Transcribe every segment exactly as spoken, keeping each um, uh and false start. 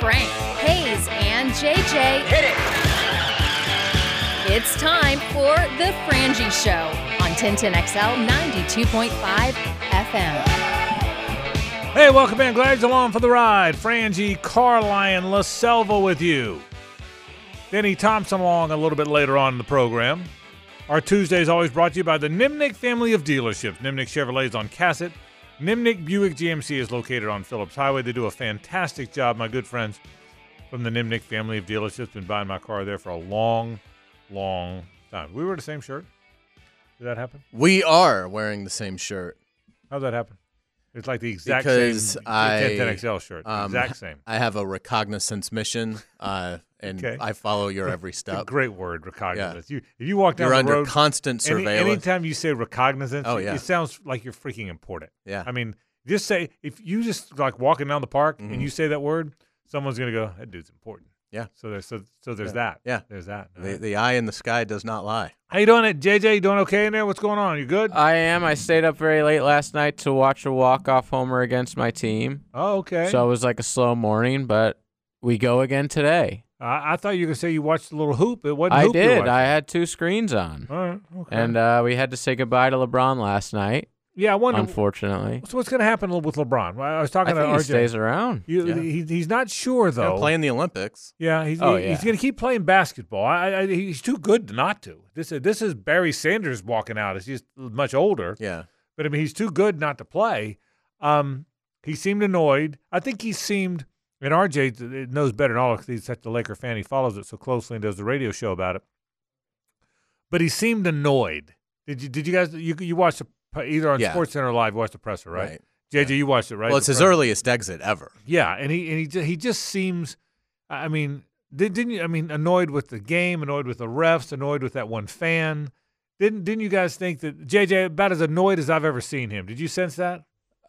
Frank, Hayes, and J J. Hit it! It's time for The Frangie Show on ten ten X L ninety-two point five F M. Hey, welcome in. Glad you're along for the ride. Frangie, Carline, LaSelva with you. Denny Thompson along a little bit later on in the program. Our Tuesday is always brought to you by the Nimnick family of dealerships. Nimnick Chevrolet is on Cassett. Nimnick Buick G M C is located on Phillips Highway. They do a fantastic job. My good friends from the Nimnick family of dealerships been buying my car there for a long, long time. We wear the same shirt. Did that happen? We are wearing the same shirt. How'd that happen? It's like the exact because same I, ten ten X L shirt. Um, exact same. I have a recognizance mission, uh, and Okay. I follow your every It's a step. great word, recognizance. You, if you walk down You're the under road, constant any, surveillance. anytime you say recognizance, Oh, it- yeah. it sounds like you're freaking important. Yeah. I mean, just say, if you just like walking down the park Mhm. and you say that word, someone's going to go, that dude's important. Yeah. So there's, so, so there's Yeah. that. Yeah. There's that. All the, right. the eye in the sky does not lie. How you doing, it, J J? You doing okay in there? What's going on? You good? I am. I stayed up very late last night to watch a walk-off homer against my team. oh, okay. So it was like a slow morning, but we go again today. I, I thought you were going to say you watched the little hoop. It wasn't I hoop you did. watched. I had two screens on. All right. Okay. And uh, we had to say goodbye to LeBron last night, yeah, I wonder. unfortunately. So what's going to happen with LeBron? I was I talking think to he R J. stays around. You, Yeah. he, he's not sure, He's though. gonna play in the Olympics. Yeah, he's Oh, he- yeah. he's going to keep playing basketball. I, I, he's too good not to. This is this is Barry Sanders walking out. He's just much older, Yeah. but I mean he's too good not to play. Um, he seemed annoyed. I think he seemed, and R J knows better than all because he's such a Laker fan. He follows it so closely and does the radio show about it. But he seemed annoyed. Did you did you guys you you watched the, either on Yeah. SportsCenter or live? You watched the presser, right? Right. J J, you watched it, right? Well, it's The his presser. earliest exit ever. Yeah, and he and he ju- he just seems. I mean, did, didn't you? I mean, annoyed with the game, annoyed with the refs, annoyed with that one fan. Didn't didn't you guys think that J J about as annoyed as I've ever seen him? Did you sense that?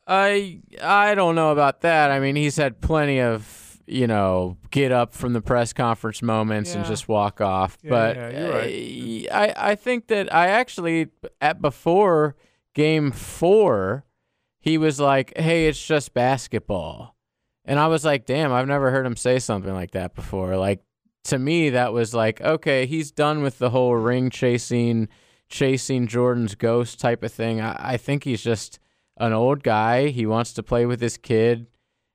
I I don't know about that. I mean, he's had plenty of, you know, get up from the press conference moments and Yeah. just walk off. Yeah, but yeah, you're right. uh, I I think that I actually at before game four, he was like, "Hey, it's just basketball," and I was like, "Damn, I've never heard him say something like that before." Like to me, that was like, okay, he's done with the whole ring chasing, chasing Jordan's ghost type of thing. I, I think he's just an old guy. He wants to play with his kid.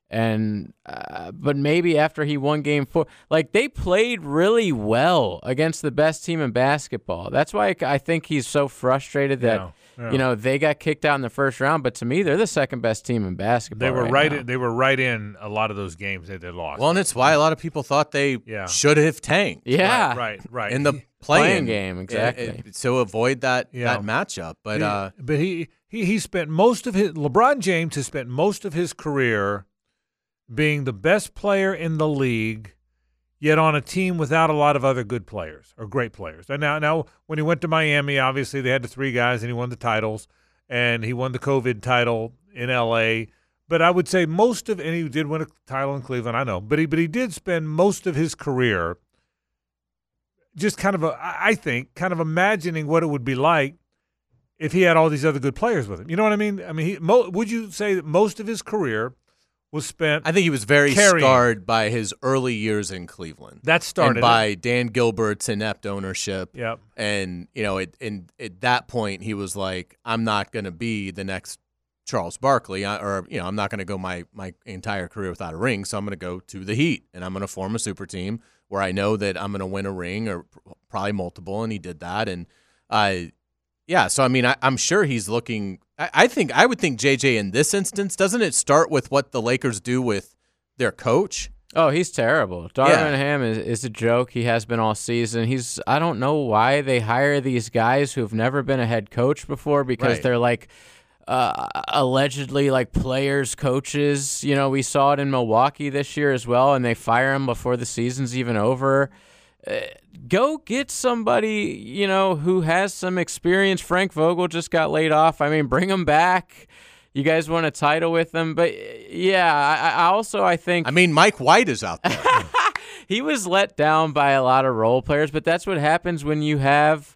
And uh, but maybe after he won game four, like they played really well against the best team in basketball. That's why I think he's so frustrated that Yeah, yeah. you know they got kicked out in the first round. But to me, they're the second best team in basketball. They were right. right. now. in, they were right in a lot of those games that they lost. Well, and it's why a lot of people thought they Yeah. should have tanked Yeah, right, right, right. in the He- playing, Playing game, exactly. It- it- so avoid that Yeah. that matchup. But he- uh, but he he he spent most of his LeBron James has spent most of his career being the best player in the league, yet on a team without a lot of other good players or great players. And now, now when he went to Miami, obviously they had the three guys, and he won the titles, and he won the COVID title in L A. But I would say most of, and he did win a title in Cleveland, I know, but he but he did spend most of his career just kind of a, I think, kind of imagining what it would be like if he had all these other good players with him. You know what I mean? I mean, he, mo- would you say that most of his career was spent? I think he was very carrying. scarred by his early years in Cleveland. that started and by Dan Gilbert's inept ownership. it. Yep. And, you know, it, and at that point, he was like, I'm not going to be the next Charles Barkley, I- or, you know, I'm not going to go my, my entire career without a ring, so I'm going to go to the Heat, and I'm going to form a super team where I know that I'm going to win a ring or pr- probably multiple, and he did that. And, uh, yeah, so, I mean, I, I'm sure he's looking I, – I think I would think J J in this instance, doesn't it start with what the Lakers do with their coach? Oh, he's terrible. Darvin Ham is, is a joke. He has been all season. He's I don't know why they hire these guys who've never been a head coach before because Right. they're like uh, allegedly like players, coaches. You know, we saw it in Milwaukee this year as well, and they fire him before the season's even over. Uh, go get somebody, you know, who has some experience. Frank Vogel just got laid off. I mean, bring him back. You guys won a title with him. But, yeah, I, I also I think I mean, Mike White is out there. he was let down by a lot of role players, but that's what happens when you have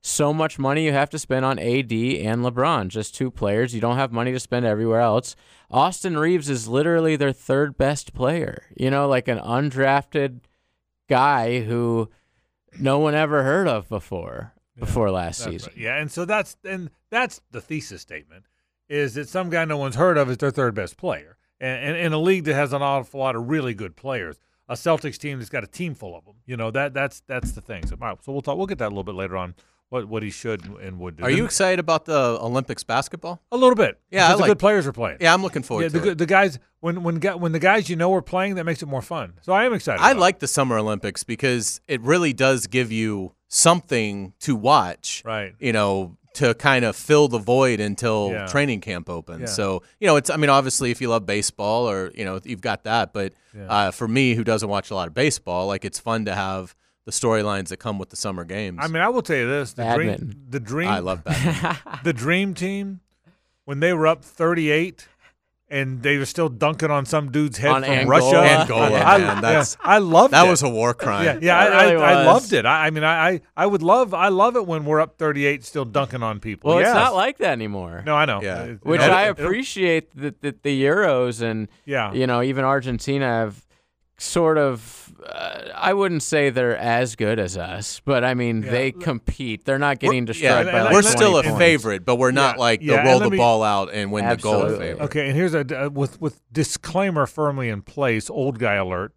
so much money you have to spend on A D and LeBron, just two players. You don't have money to spend everywhere else. Austin Reeves is literally their third best player, you know, like an undrafted guy who no one ever heard of before, yeah, before last season. Right. Yeah, and so that's and that's the thesis statement, is that some guy no one's heard of is their third best player. And, and in a league that has an awful lot of really good players, a Celtics team that's got a team full of them, you know, that that's that's the thing. So, so we'll talk. We'll get that a little bit later on. What what he should and would do. Are you excited about the Olympics basketball? A little bit. Yeah, because like, the good players are playing. Yeah, I'm looking forward yeah, to the, it. The guys when when when the guys you know are playing, that makes it more fun. So I am excited. I about like it. the Summer Olympics because it really does give you something to watch. Right. You know, to kind of fill the void until Yeah. training camp opens. Yeah. So, you know, it's, I mean, obviously if you love baseball or, you know, you've got that. But Yeah. uh, for me, who doesn't watch a lot of baseball, like it's fun to have the storylines that come with the summer games. I mean, I will tell you this: the Badminton. dream, the dream, I love that. the dream team when they were up thirty-eight and they were still dunking on some dude's head On from Angola. Russia. Angola, I, man, that's- yeah, I loved that it. was a war crime. Yeah, yeah, That I, really I, I was. loved it. I, I mean, I, I, I would love, I love it when we're up thirty-eight, still dunking on people. Well, Yes. it's not like that anymore. No, I know. Yeah. It- Which it'll- I it'll- appreciate that the, the Euros and Yeah. you know even Argentina have sort of. Uh, I wouldn't say they're as good as us, but I mean Yeah. they compete. They're not getting We're- destroyed yeah, by and like We're twenty still a points. favorite, but we're not Yeah, like the yeah, and roll let the me- ball out and win the gold Absolutely. favorite. Okay, and here's a uh, with with disclaimer firmly in place. Old guy alert.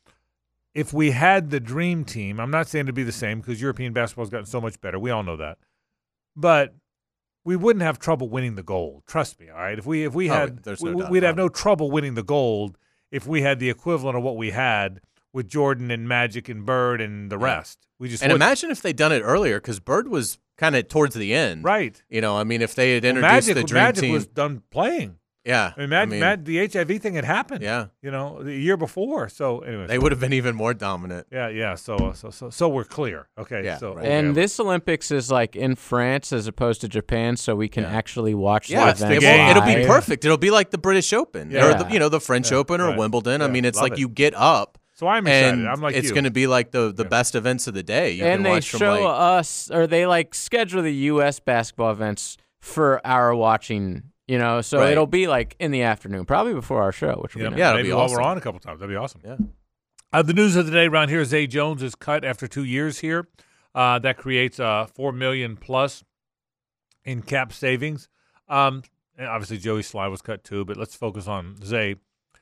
If we had the dream team, I'm not saying to be the same because European basketball's gotten so much better. We all know that, but we wouldn't have trouble winning the gold. Trust me. All right, if we if we Oh, had, there's we, no doubt we'd have about no trouble winning the gold if we had the equivalent of what we had with Jordan and Magic and Bird and the Yeah. rest. We just And wouldn't. imagine if they'd done it earlier, because Bird was kind of towards the end. right. You know, I mean, if they had Well, introduced Magic, the Dream Magic Team. was done playing. yeah. I mean, Mag, I mean, Mag, the H I V thing had happened. yeah. You know, the year before. So anyway, They would have been even more dominant. Yeah, yeah. So, so, so, so we're clear. Okay. Yeah, So, right. okay. And this Olympics is like in France as opposed to Japan, so we can Yeah. actually watch Yeah, the it's the events. game. It'll be live. perfect. It'll be like the British Open Yeah. or the, you know the French Yeah, Open or right. Wimbledon. I Yeah, mean, it's love like it. you get up So I'm excited. and I'm like it's you. going to be like the the Yeah. best events of the day. You and can they watch from show like, us, or they like schedule the U S basketball events for our watching. You know, so Right. it'll be like in the afternoon, probably before our show, which will Yeah, be nice. Yeah, it'll maybe be while awesome. we're on a couple times. That'd be awesome. Yeah. Uh, the news of the day around here is Zay Jones is cut after two years here. Uh, that creates uh, four million plus in cap savings. Um, and obviously, Joey Sly was cut too, but let's focus on Zay.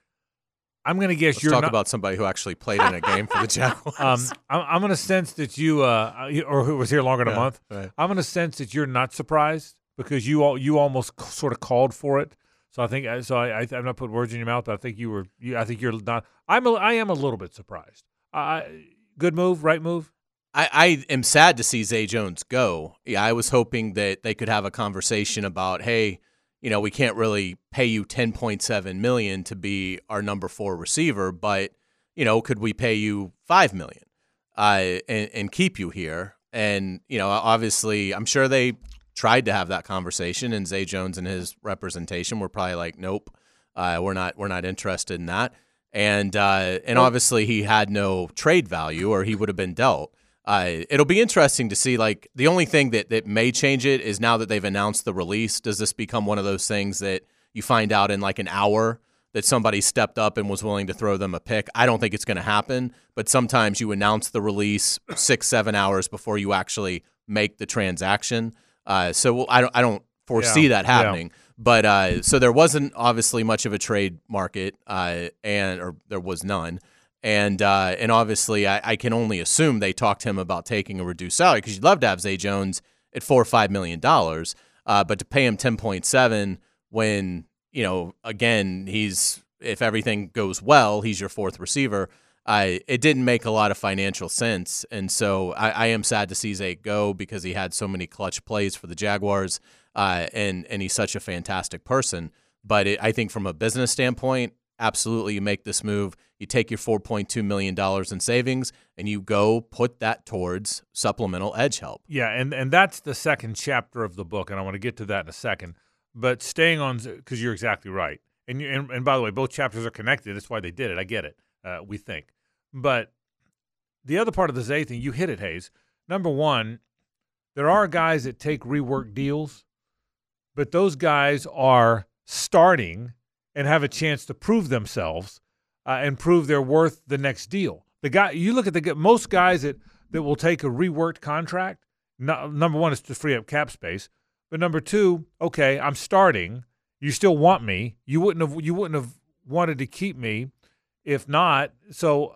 I'm going to guess Let's you're talk not. about somebody who actually played in a game for the Jaguars. um, I'm, I'm going to sense that you, uh, or who was here longer than Yeah, a month. right. I'm going to sense that you're not surprised because you all, you almost c- sort of called for it. So I think so. I, I I'm not putting words in your mouth, but I think you were. You, I think you're not. I'm. A, I am a little bit surprised. I good move, right move. I, I am sad to see Zay Jones go. Yeah, I was hoping that they could have a conversation about, hey, you know, we can't really pay you ten point seven million dollars to be our number four receiver, but you know, could we pay you five million dollars uh, and, and keep you here? And you know, obviously, I'm sure they tried to have that conversation, and Zay Jones and his representation were probably like, nope, uh, we're not, we're not interested in that. And uh, and obviously, he had no trade value, or he would have been dealt. Uh, it'll be interesting to see, like, the only thing that, that may change it is now that they've announced the release, does this become one of those things that you find out in like an hour that somebody stepped up and was willing to throw them a pick? I don't think it's going to happen, but sometimes you announce the release six, seven hours before you actually make the transaction. Uh, so we'll, I don't I don't foresee Yeah, that yeah. happening. But uh, so there wasn't obviously much of a trade market, uh, and or there was none. And uh, and obviously, I, I can only assume they talked to him about taking a reduced salary because you'd love to have Zay Jones at four or five million dollars, uh, but to pay him ten point seven when you know again he's if everything goes well he's your fourth receiver. I it didn't make a lot of financial sense, and so I, I am sad to see Zay go because he had so many clutch plays for the Jaguars, uh, and and he's such a fantastic person. But it, I think from a business standpoint, absolutely, you make this move. You take your four point two million dollars in savings and you go put that towards supplemental edge help. Yeah, and, and that's the second chapter of the book, and I want to get to that in a second. But staying on, because you're exactly right. And, you, and and by the way, both chapters are connected. That's why they did it. I get it, uh, we think. But the other part of the Zay thing, you hit it, Hayes. Number one, there are guys that take rework deals, but those guys are starting and have a chance to prove themselves uh, and prove their worth the next deal. The guy you look at the most guys that, that will take a reworked contract. No, number one is to free up cap space, but number two, okay, I'm starting. You still want me. You wouldn't have. You wouldn't have wanted to keep me if not. So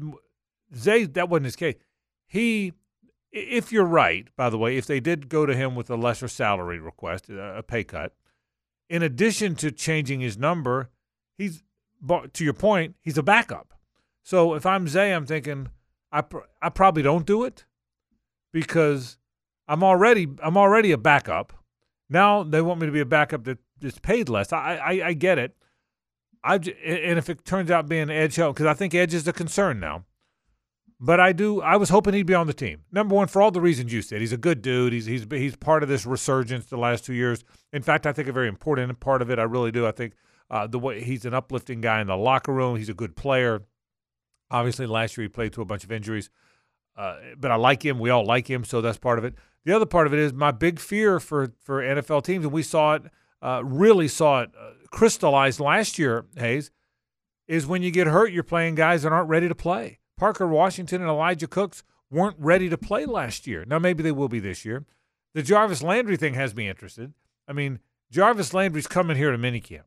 Zay, that wasn't his case. He, if you're right, by the way, if they did go to him with a lesser salary request, a pay cut, in addition to changing his number, he's, to your point, he's a backup. So if I'm Zay, I'm thinking I pr- I probably don't do it because I'm already I'm already a backup. Now they want me to be a backup that is paid less. I I, I get it. I and if it turns out being Edge help, because I think Edge is the concern now. But I do. I was hoping he'd be on the team. Number one, for all the reasons you said, he's a good dude. He's he's he's part of this resurgence the last two years. In fact, I think a very important part of it. I really do. I think uh, the way he's an uplifting guy in the locker room. He's a good player. Obviously, last year he played through a bunch of injuries, uh, but I like him. We all like him, so that's part of it. The other part of it is my big fear for for N F L teams, and we saw it, uh, really saw it uh, crystallized last year. Hayes, is when you get hurt, you're playing guys that aren't ready to play. Parker Washington and Elijah Cooks weren't ready to play last year. Now, maybe they will be this year. The Jarvis Landry thing has me interested. I mean, Jarvis Landry's coming here to minicamp,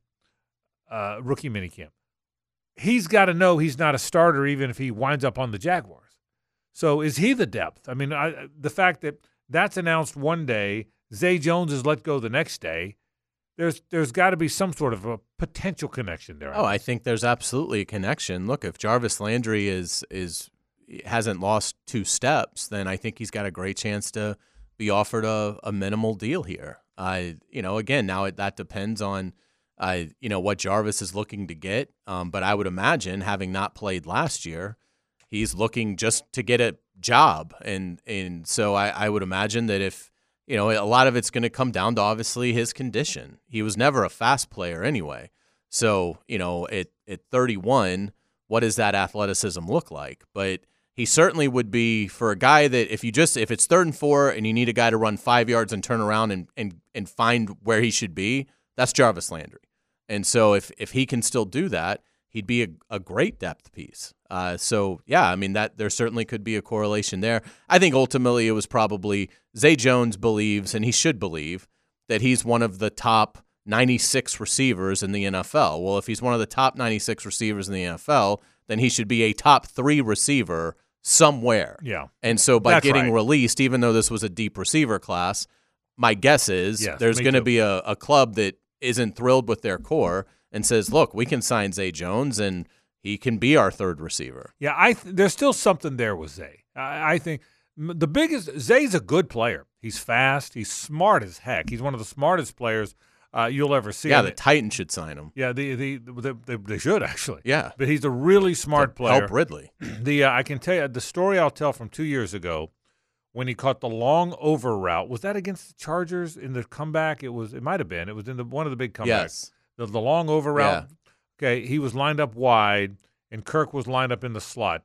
uh, rookie minicamp. He's got to know he's not a starter even if he winds up on the Jaguars. So is he the depth? I mean, I, the fact that that's announced one day, Zay Jones is let go the next day, There's there's got to be some sort of a potential connection there. Oh, I think there's absolutely a connection. Look, if Jarvis Landry is is hasn't lost two steps, then I think he's got a great chance to be offered a, a minimal deal here. Uh, you know, again, now it, that depends on uh, you know, what Jarvis is looking to get. Um, but I would imagine, having not played last year, he's looking just to get a job, and and so I, I would imagine that if. You know, a lot of it's going to come down to obviously his condition. He was never a fast player anyway. So, you know, at, at thirty-one, what does that athleticism look like? But he certainly would be, for a guy that if you just, if it's third and four and you need a guy to run five yards and turn around and, and, and find where he should be, that's Jarvis Landry. And so if, if he can still do that, he'd be a, a great depth piece. Uh, so, yeah, I mean, that there certainly could be a correlation there. I think ultimately it was probably Zay Jones believes, and he should believe, that he's one of the top ninety-six receivers in the N F L. Well, if he's one of the top ninety-six receivers in the N F L, then he should be a top three receiver somewhere. Yeah. And so by That's getting right. released, even though this was a deep receiver class, my guess is Yes, there's me going to too. be a, a club that isn't thrilled with their core and says, look, we can sign Zay Jones and he can be our third receiver. Yeah, I th- there's still something there with Zay. I, I think m- the biggest Zay's a good player. He's fast. He's smart as heck. He's one of the smartest players uh, you'll ever see. Yeah, And the it- Titans should sign him. yeah, the, the, the, the, they should actually. Yeah. But he's a really smart To player. Help Ridley. The uh, I can tell you the story I'll tell from two years ago when he caught the long over route. Was that against the Chargers in the comeback? It was. It might have been. It was in the one of the big comebacks. Yes. The, the long over route. Okay, he was lined up wide, and Kirk was lined up in the slot.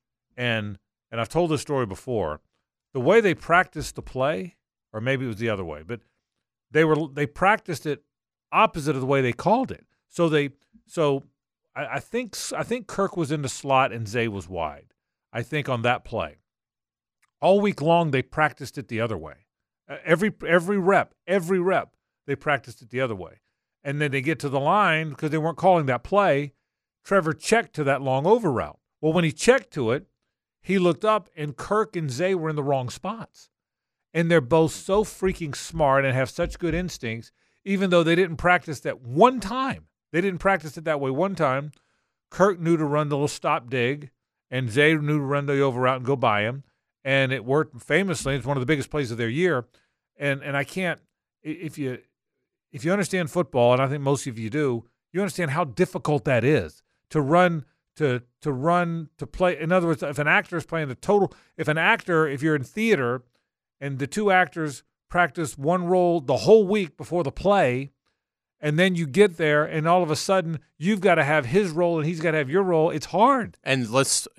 And and I've told this story before. The way they practiced the play, or maybe it was the other way, but they were they practiced it opposite of the way they called it. So they so I, I think I think Kirk was in the slot and Zay was wide. I think on that play. All week long they practiced it the other way. Uh, every every rep, every rep, they practiced it the other way. And then they get to the line because they weren't calling that play. Trevor checked to that long over route. Well, when he checked to it, he looked up and Kirk and Zay were in the wrong spots. And they're both so freaking smart and have such good instincts, even though they didn't practice that one time. They didn't practice it that way one time. Kirk knew to run the little stop dig, and Zay knew to run the over route and go by him. And it worked famously. It's one of the biggest plays of their year. And and I can't, if you if you understand football, and I think most of you do, you understand how difficult that is to run, to to run, to play. In other words, if an actor is playing the total, if an actor, if you're in theater and the two actors practice one role the whole week before the play, and then you get there and all of a sudden you've got to have his role and he's got to have your role, it's hard. And let's and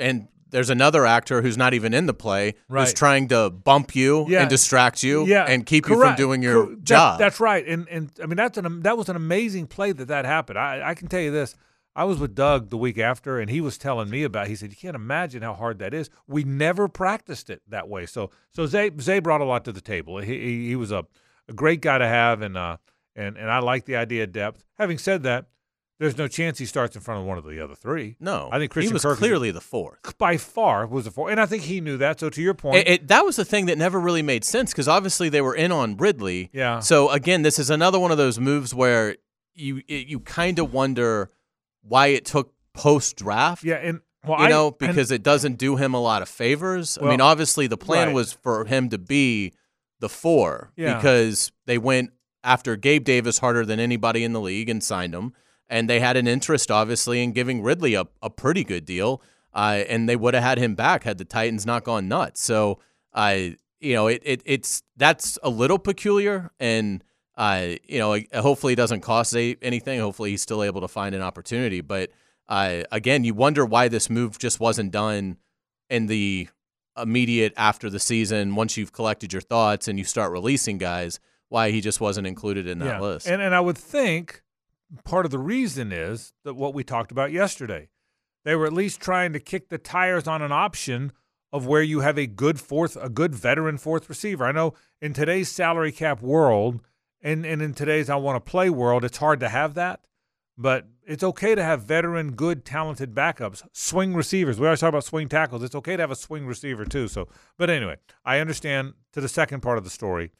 there's another actor who's not even in the play Right. who's trying to bump you Yeah. and distract you Yeah, and keep you correct. from doing your Cor- that- job. that's right. And and I mean that's an that was an amazing play that that happened. I I can tell you this. I was with Doug the week after, and he was telling me about it. He said, you can't imagine how hard that is. We never practiced it that way. So so Zay, Zay brought a lot to the table. He he, he was a, a great guy to have, and uh and, and I like the idea of depth. Having said that, there's no chance he starts in front of one of the other three. no, I think Christian he was Kirk is- clearly the fourth. By far was the four. And I think he knew that. So to your point. It, it, that was the thing that never really made sense because obviously they were in on Ridley. Yeah. So again, this is another one of those moves where you it, you kind of wonder why it took post draft. yeah, and well, you I- know, and- because it doesn't do him a lot of favors. I Well, mean, obviously the plan right. was for him to be the four Yeah. because they went after Gabe Davis harder than anybody in the league and signed him. And they had an interest, obviously, in giving Ridley a, a pretty good deal. Uh, and they would have had him back had the Titans not gone nuts. So, uh, you know, it, it it's that's a little peculiar. And, uh, you know, hopefully it doesn't cost anything. Hopefully he's still able to find an opportunity. But, uh, again, you wonder why this move just wasn't done in the immediate after the season once you've collected your thoughts and you start releasing guys, why he just wasn't included in that yeah. list. And and I would think part of the reason is that what we talked about yesterday. They were at least trying to kick the tires on an option of where you have a good fourth, a good veteran fourth receiver. I know in today's salary cap world and, and in today's I want to play world, it's hard to have that. But it's okay to have veteran, good, talented backups, swing receivers. We always talk about swing tackles. It's okay to have a swing receiver too. So, but anyway, I understand to the second part of the story.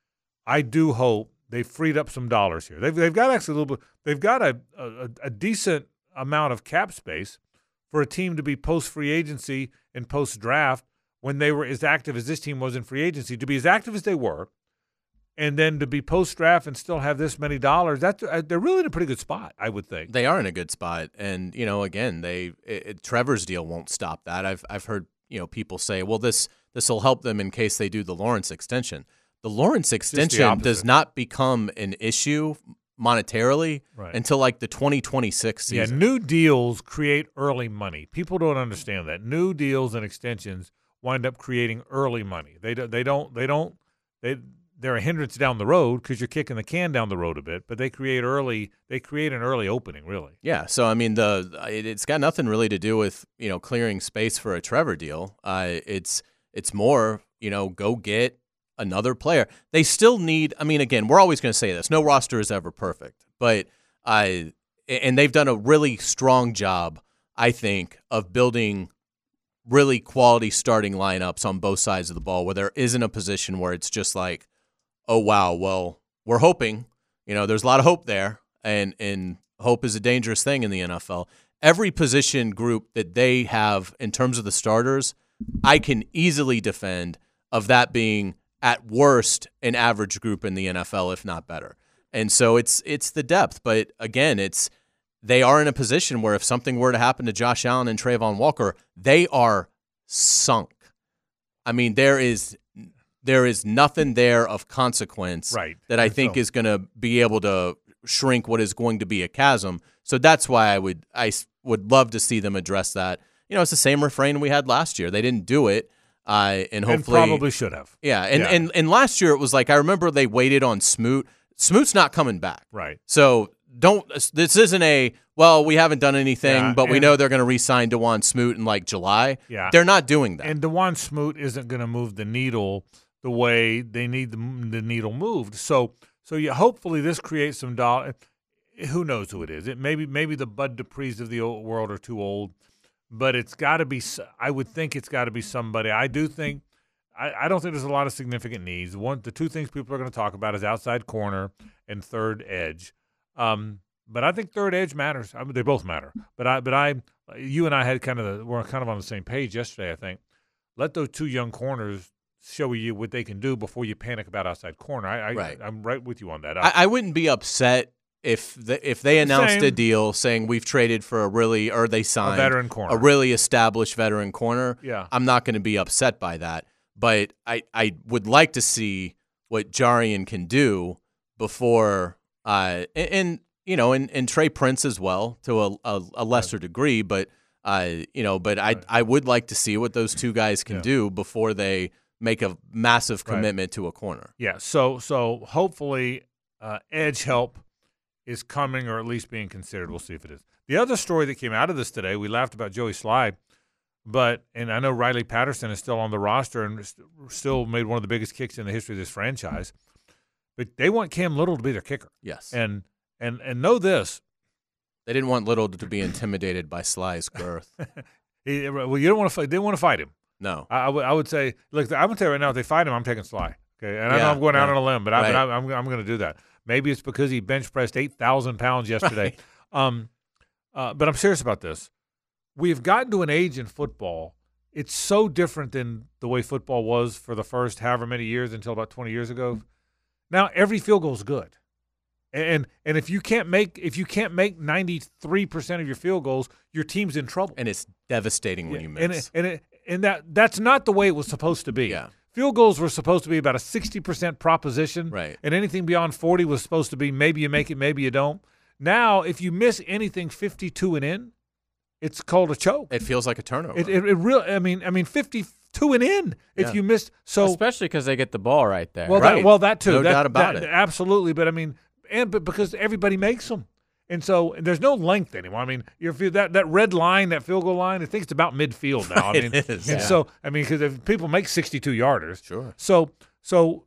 I do hope they freed up some dollars here. They've they've got actually a little bit. They've got a a, a decent amount of cap space for a team to be post free agency and post draft when they were as active as this team was in free agency. To be as active as they were, and then to be post draft and still have this many dollars. That's uh, they're really in a pretty good spot, I would think. They are in a good spot, and you know, again, they it, it, Trevor's deal won't stop that. I've I've heard you know people say, well, this this will help them in case they do the Lawrence extension. The Lawrence extension opposite. does not become an issue monetarily Right. until like the twenty twenty-six Yeah, season. new deals create early money. People don't understand that. New deals and extensions wind up creating early money. They don't. They don't. They don't. They they're a hindrance down the road because you're kicking the can down the road a bit. But they create early. They create an early opening, really. Yeah, so I mean, the it, it's got nothing really to do with you know clearing space for a Trevor deal. Uh, it's it's more you know go get another player. They still need. I mean, again, we're always going to say this. No roster is ever perfect, but uh, and they've done a really strong job, I think, of building really quality starting lineups on both sides of the ball, where there isn't a position where it's just like, oh wow, well we're hoping. You know, there's a lot of hope there, and and hope is a dangerous thing in the N F L. Every position group that they have in terms of the starters, I can easily defend of that being at worst an average group in the N F L, if not better. And so it's it's the depth, but again, it's they are in a position where if something were to happen to Josh Allen and Trayvon Walker, they are sunk. I mean, there is there is nothing there of consequence Right. that I And think so- is going to be able to shrink what is going to be a chasm. So that's why I would I s- would love to see them address that. You know, it's the same refrain we had last year. They didn't do it, uh, and hopefully, and probably should have. yeah. And, Yeah. and and last year it was like I remember they waited on Smoot. Smoot's not coming back, Right. so don't. This isn't a well. We haven't done anything, Yeah, but we and- know they're going to re-sign DeJuan Smoot in like July. Yeah. They're not doing that. And DeJuan Smoot isn't going to move the needle the way they need the, the needle moved. So, so yeah, hopefully this creates some dollar. Who knows who it is? It maybe maybe the Bud Duprees of the old world are too old, but it's got to be. s- I would think it's got to be somebody. I do think. I, I don't think there's a lot of significant needs. One, the two things people are going to talk about is outside corner and third edge. Um, but I think third edge matters. I mean, they both matter. But I, but I, you and I had kind of the, we're kind of on the same page yesterday. I think let those two young corners show you what they can do before you panic about outside corner. I, I Right. I'm right with you on that. I, I wouldn't be upset if the, if they announced Same. a deal saying we've traded for a really or they a signed veteran corner. a really established veteran corner. Yeah. I'm not going to be upset by that. But I, I would like to see what Jarian can do before, uh, and, and you know, and, and Trey Prince as well to a, a, a lesser degree. But Uh, you know, but I I would like to see what those two guys can Yeah. do before they make a massive Right. commitment to a corner. Yeah, so so hopefully uh, edge help is coming or at least being considered. We'll see if it is. The other story that came out of this today, we laughed about Joey Slye, but and I know Riley Patterson is still on the roster and st- still made one of the biggest kicks in the history of this franchise. But they want Cam Little to be their kicker. Yes. And and and know this. They didn't want Little to be intimidated by Sly's girth. He, well, you don't want to fight. They didn't want to fight him. No. I, I would I would say, look, I'm gonna tell you right now, if they fight him, I'm taking Sly. Okay, and I know Yeah, I'm going out yeah. on a limb, but, I, Right. but I, I'm I'm going to do that. Maybe it's because he bench pressed eight thousand pounds yesterday. Um, uh, but I'm serious about this. We've gotten to an age in football. It's so different than the way football was for the first however many years until about twenty years ago. Now every field goal is good, and and if you can't make if you can't make ninety-three percent of your field goals, your team's in trouble. And it's devastating when you miss. And it, and it, and that that's not the way it was supposed to be. Yeah. Field goals were supposed to be about a sixty percent proposition. Right. And anything beyond forty was supposed to be maybe you make it, maybe you don't. Now, if you miss anything fifty-two and in, it's called a choke. It feels like a turnover. It it, it really I mean I mean fifty-two and in if Yeah. you missed so Especially because they get the ball right there. well Right. that, well that too. No that, doubt about that- it. Absolutely, but I mean and but because everybody makes them. And so there's no length anymore. I mean, you're, that that red line, that field goal line, I think it's about midfield now. I It mean, is, and yeah. so I mean, because if people make sixty-two yarders, Sure. So so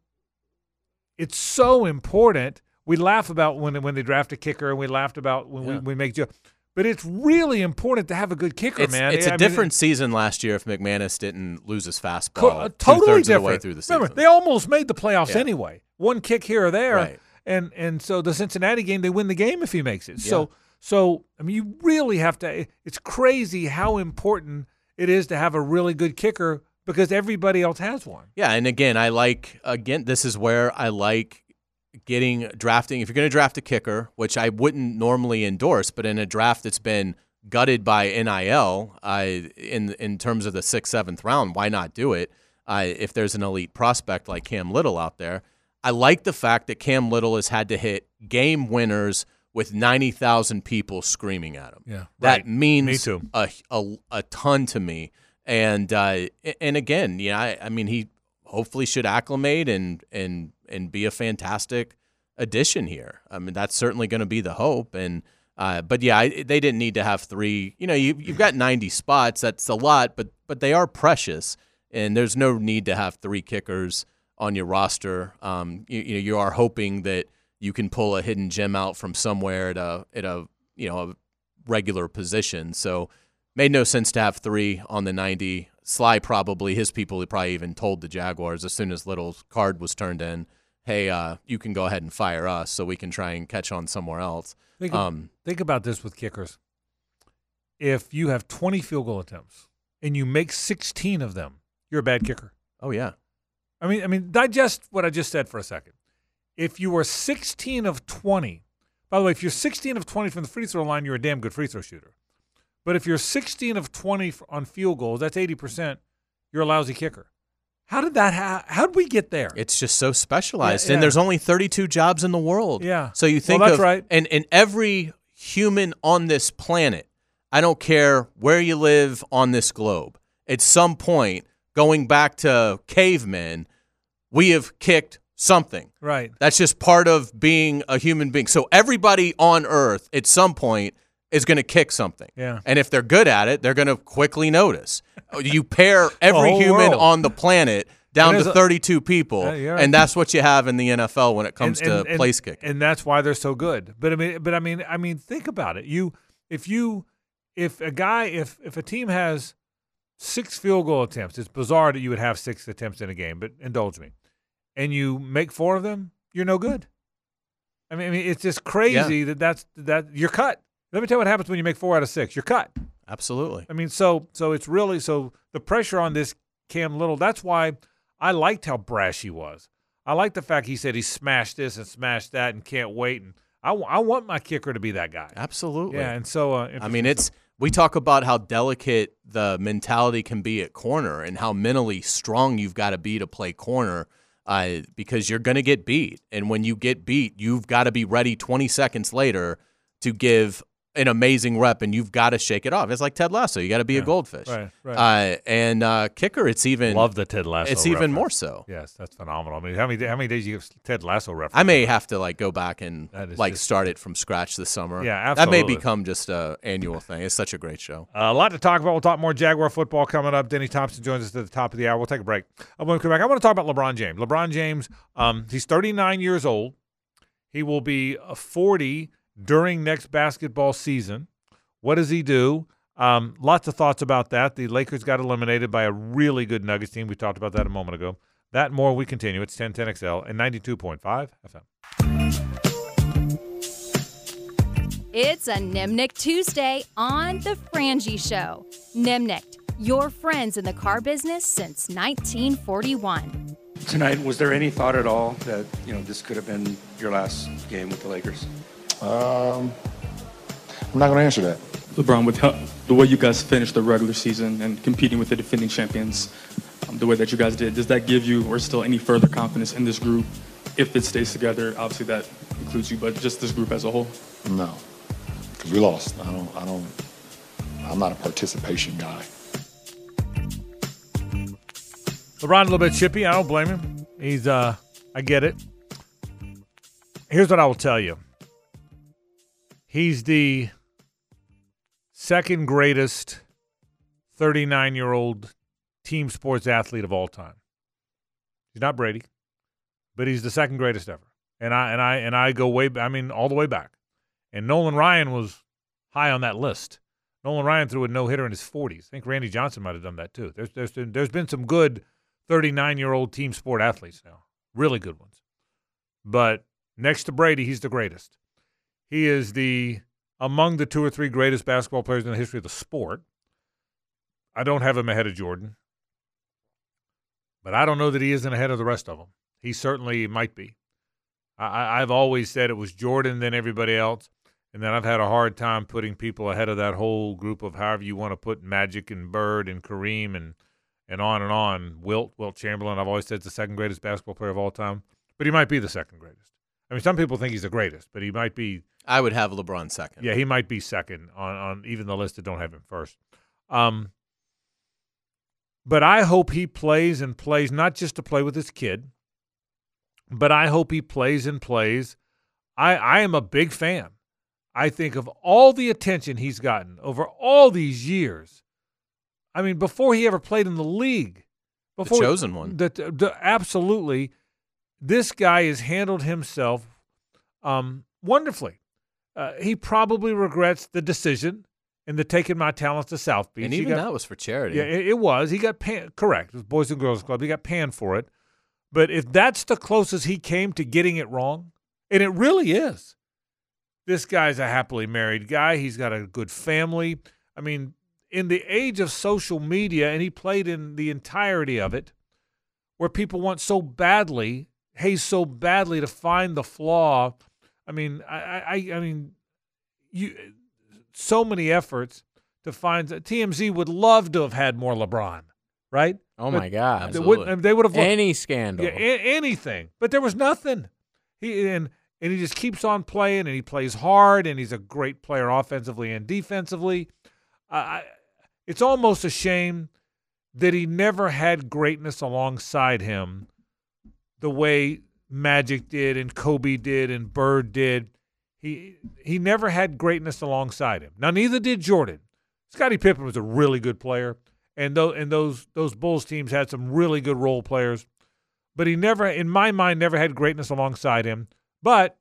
it's so important. We laugh about when when they draft a kicker, and we laughed about when Yeah. we, we make jokes. But it's really important to have a good kicker, It's, man. it's I a mean, different season last year if McManus didn't lose his co- fastball uh, totally two-thirds different. of the way through the season. Remember, they almost made the playoffs Yeah. anyway. One kick here or there, Right. and and so the Cincinnati game, they win the game if he makes it. Yeah. So so I mean, you really have to. It's crazy how important it is to have a really good kicker because everybody else has one. Yeah, and again, I like again. This is where I like getting drafting. If you're going to draft a kicker, which I wouldn't normally endorse, but in a draft that's been gutted by N I L, I in in terms of the sixth, seventh round, why not do it? Uh, if there's an elite prospect like Cam Little out there, I like the fact that Cam Little has had to hit game winners with ninety thousand people screaming at him. Yeah, That right. means Me too. A, a, a ton to me. And uh, and again, yeah, I, I mean, he hopefully should acclimate and and and be a fantastic addition here. I mean, that's certainly going to be the hope. And uh, but yeah, I, they didn't need to have three. You know, you you've got ninety spots. That's a lot, but but they are precious, and there's no need to have three kickers on your roster. Um, you, you know, you are hoping that you can pull a hidden gem out from somewhere at a at a you know a regular position. So made no sense to have three on the ninety. Sly probably his people had probably even told the Jaguars as soon as Little's card was turned in, hey, uh, you can go ahead and fire us so we can try and catch on somewhere else. Think, Um, think about this with kickers. If you have twenty field goal attempts and you make sixteen of them, you're a bad kicker. oh yeah, I mean, I mean, digest what I just said for a second. If you were sixteen of twenty, by the way, if you're sixteen of twenty from the free throw line, you're a damn good free throw shooter. But if you're sixteen of twenty on field goals, that's eighty percent. You're a lousy kicker. How did that? Ha- how did we get there? it's just so specialized, Yeah, and yeah. there's only thirty-two jobs in the world. Yeah. So you think Well, that's of right. and and every human on this planet, I don't care where you live on this globe, at some point, going back to cavemen, we have kicked something. Right. That's just part of being a human being. So everybody on Earth at some point is going to kick something. Yeah. And if they're good at it, they're going to quickly notice. You pair every whole human world. on the planet down And to there's a- thirty-two people, Yeah, you're and right. that's what you have in the N F L when it comes And- to and- and- place kicking. and that's why they're so good. But I mean, but I mean, I mean, think about it. You, if you, if a guy, if if a team has six field goal attempts, it's bizarre that you would have six attempts in a game. But indulge me, and you make four of them, you're no good. I mean, I mean, it's just crazy that that's that you're cut. Let me tell you what happens when you make four out of six. You're cut. Absolutely. I mean, so so it's really so the pressure on this Cam Little. That's why I liked how brash he was. I like the fact he said he smashed this and smashed that and can't wait. And I, w- I want my kicker to be that guy. Absolutely. Yeah, and so uh, I mean, it's we talk about how delicate the mentality can be at corner and how mentally strong you've got to be to play corner uh, because you're going to get beat. And when you get beat, you've got to be ready twenty seconds later to give an amazing rep, and you've got to shake it off. It's like Ted Lasso. You got to be Yeah, a goldfish. right, right. Uh, and uh, kicker, it's even Love the Ted Lasso. It's even reference. more so. Yes, that's phenomenal. I mean, how many how many days you give Ted Lasso reference? I may have to like go back and That is like just- start it from scratch this summer. Yeah, That may absolutely. become just a annual thing. It's such a great show. Uh, a lot to talk about. We'll talk more Jaguar football coming up. Denny Thompson joins us at the top of the hour. We'll take a break. Uh, when we come back, I want to talk about LeBron James. LeBron James, um, he's thirty-nine years old. He will be uh, forty during next basketball season. What does he do? Um, lots of thoughts about that. The Lakers got eliminated by a really good Nuggets team. We talked about that a moment ago. That and more, we continue. It's ten ten X L and ninety-two point five F M. It's a Nimnick Tuesday on The Frangie Show. Nimnick, your friends in the car business since nineteen forty-one. Tonight, was there any thought at all that, you know, this could have been your last game with the Lakers? Um, I'm not going to answer that. LeBron, with how, the way you guys finished the regular season and competing with the defending champions, um, the way that you guys did, does that give you or still any further confidence in this group if it stays together? Obviously, that includes you, but just this group as a whole. No, because we lost. I don't. I don't. I'm not a participation guy. LeBron a little bit chippy. I don't blame him. He's. Uh, I get it. Here's what I will tell you. He's the second greatest thirty-nine-year-old team sports athlete of all time. He's not Brady, but he's the second greatest ever. And I and I and I go way I mean all the way back. And Nolan Ryan was high on that list. Nolan Ryan threw a no-hitter in his forties. I think Randy Johnson might have done that too. There's there's been, there's been some good thirty-nine-year-old team sport athletes now. Really good ones. But next to Brady, he's the greatest. He is the among the two or three greatest basketball players in the history of the sport. I don't have him ahead of Jordan. But I don't know that he isn't ahead of the rest of them. He certainly might be. I, I've always said it was Jordan, then everybody else. And then I've had a hard time putting people ahead of that whole group of however you want to put Magic and Bird and Kareem and, and on and on. Wilt, Wilt Chamberlain, I've always said is the second greatest basketball player of all time. But he might be the second greatest. I mean, some people think he's the greatest, but he might be. I would have LeBron second. Yeah, he might be second on, on even the list that don't have him first. Um, but I hope he plays and plays, not just to play with his kid, but I hope he plays and plays. I, I am a big fan. I think of all the attention he's gotten over all these years. I mean, before he ever played in the league. Before, the chosen one. The, the, absolutely. This guy has handled himself um, wonderfully. Uh, he probably regrets the decision and the taking my talents to South Beach. And He even got, that was for charity. Yeah, it, it was. He got pan, correct. It was Boys and Girls Club. He got panned for it. But if that's the closest he came to getting it wrong, and it really is, this guy's a happily married guy. He's got a good family. I mean, in the age of social media, and he played in the entirety of it, where people want so badly, hey, so badly to find the flaw. I mean, I, I, I mean, you, so many efforts to find. T M Z would love to have had more LeBron, right? Oh, But my God. They would, they would have loved, Any scandal. yeah, a- anything, but there was nothing. He and and he just keeps on playing, and he plays hard, and he's a great player offensively and defensively. Uh, I, it's almost a shame that he never had greatness alongside him the way Magic did and Kobe did and Bird did. He he never had greatness alongside him. Now, neither did Jordan. Scottie Pippen was a really good player, and those and those those Bulls teams had some really good role players. But he never, in my mind, never had greatness alongside him. But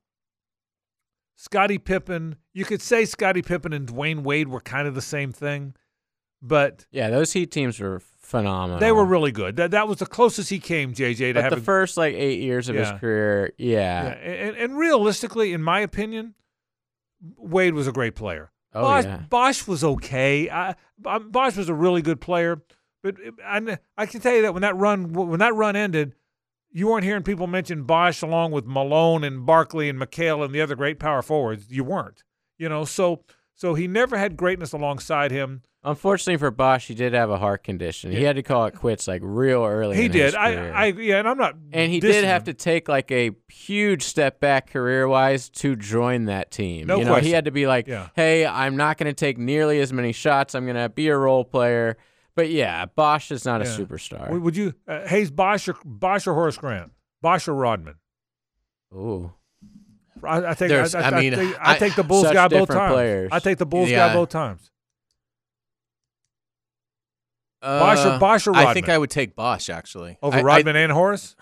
Scottie Pippen, you could say Scottie Pippen and Dwayne Wade were kind of the same thing, but Yeah, those Heat teams were phenomenal. they were really good. That that was the closest he came, J J, to But having. the first, like, eight years of Yeah. his career, yeah. yeah, and, and realistically, in my opinion, Wade was a great player. Oh, Bosh, yeah. Bosh was okay. I, I, Bosh was a really good player, but I, I can tell you that when that run when that run ended, you weren't hearing people mention Bosh along with Malone and Barkley and McHale and the other great power forwards. You weren't, you know. So so he never had greatness alongside him. Unfortunately for Bosch, he did have a heart condition. He had to call it quits like real early. He in did. His career. I, I, yeah, and I'm not. and he dissing did have him. to take like a huge step back career wise to join that team. No you know, question. he had to be like, Yeah. hey, I'm not going to take nearly as many shots. I'm going to be a role player. But yeah, Bosch is not Yeah. a superstar. Would- Would you, uh, Hayes, Bosch or Bosch or Horace Grant, Bosch or Rodman? Ooh. I, I think. There's- I, I, I mean, I, think, I I- take the Bulls Such guy both different times. players. I take the Bulls Yeah. guy both times. Uh, Bosch or- Bosch or Rodman? I think I would take Bosch actually Over I- I- Rodman and Horace.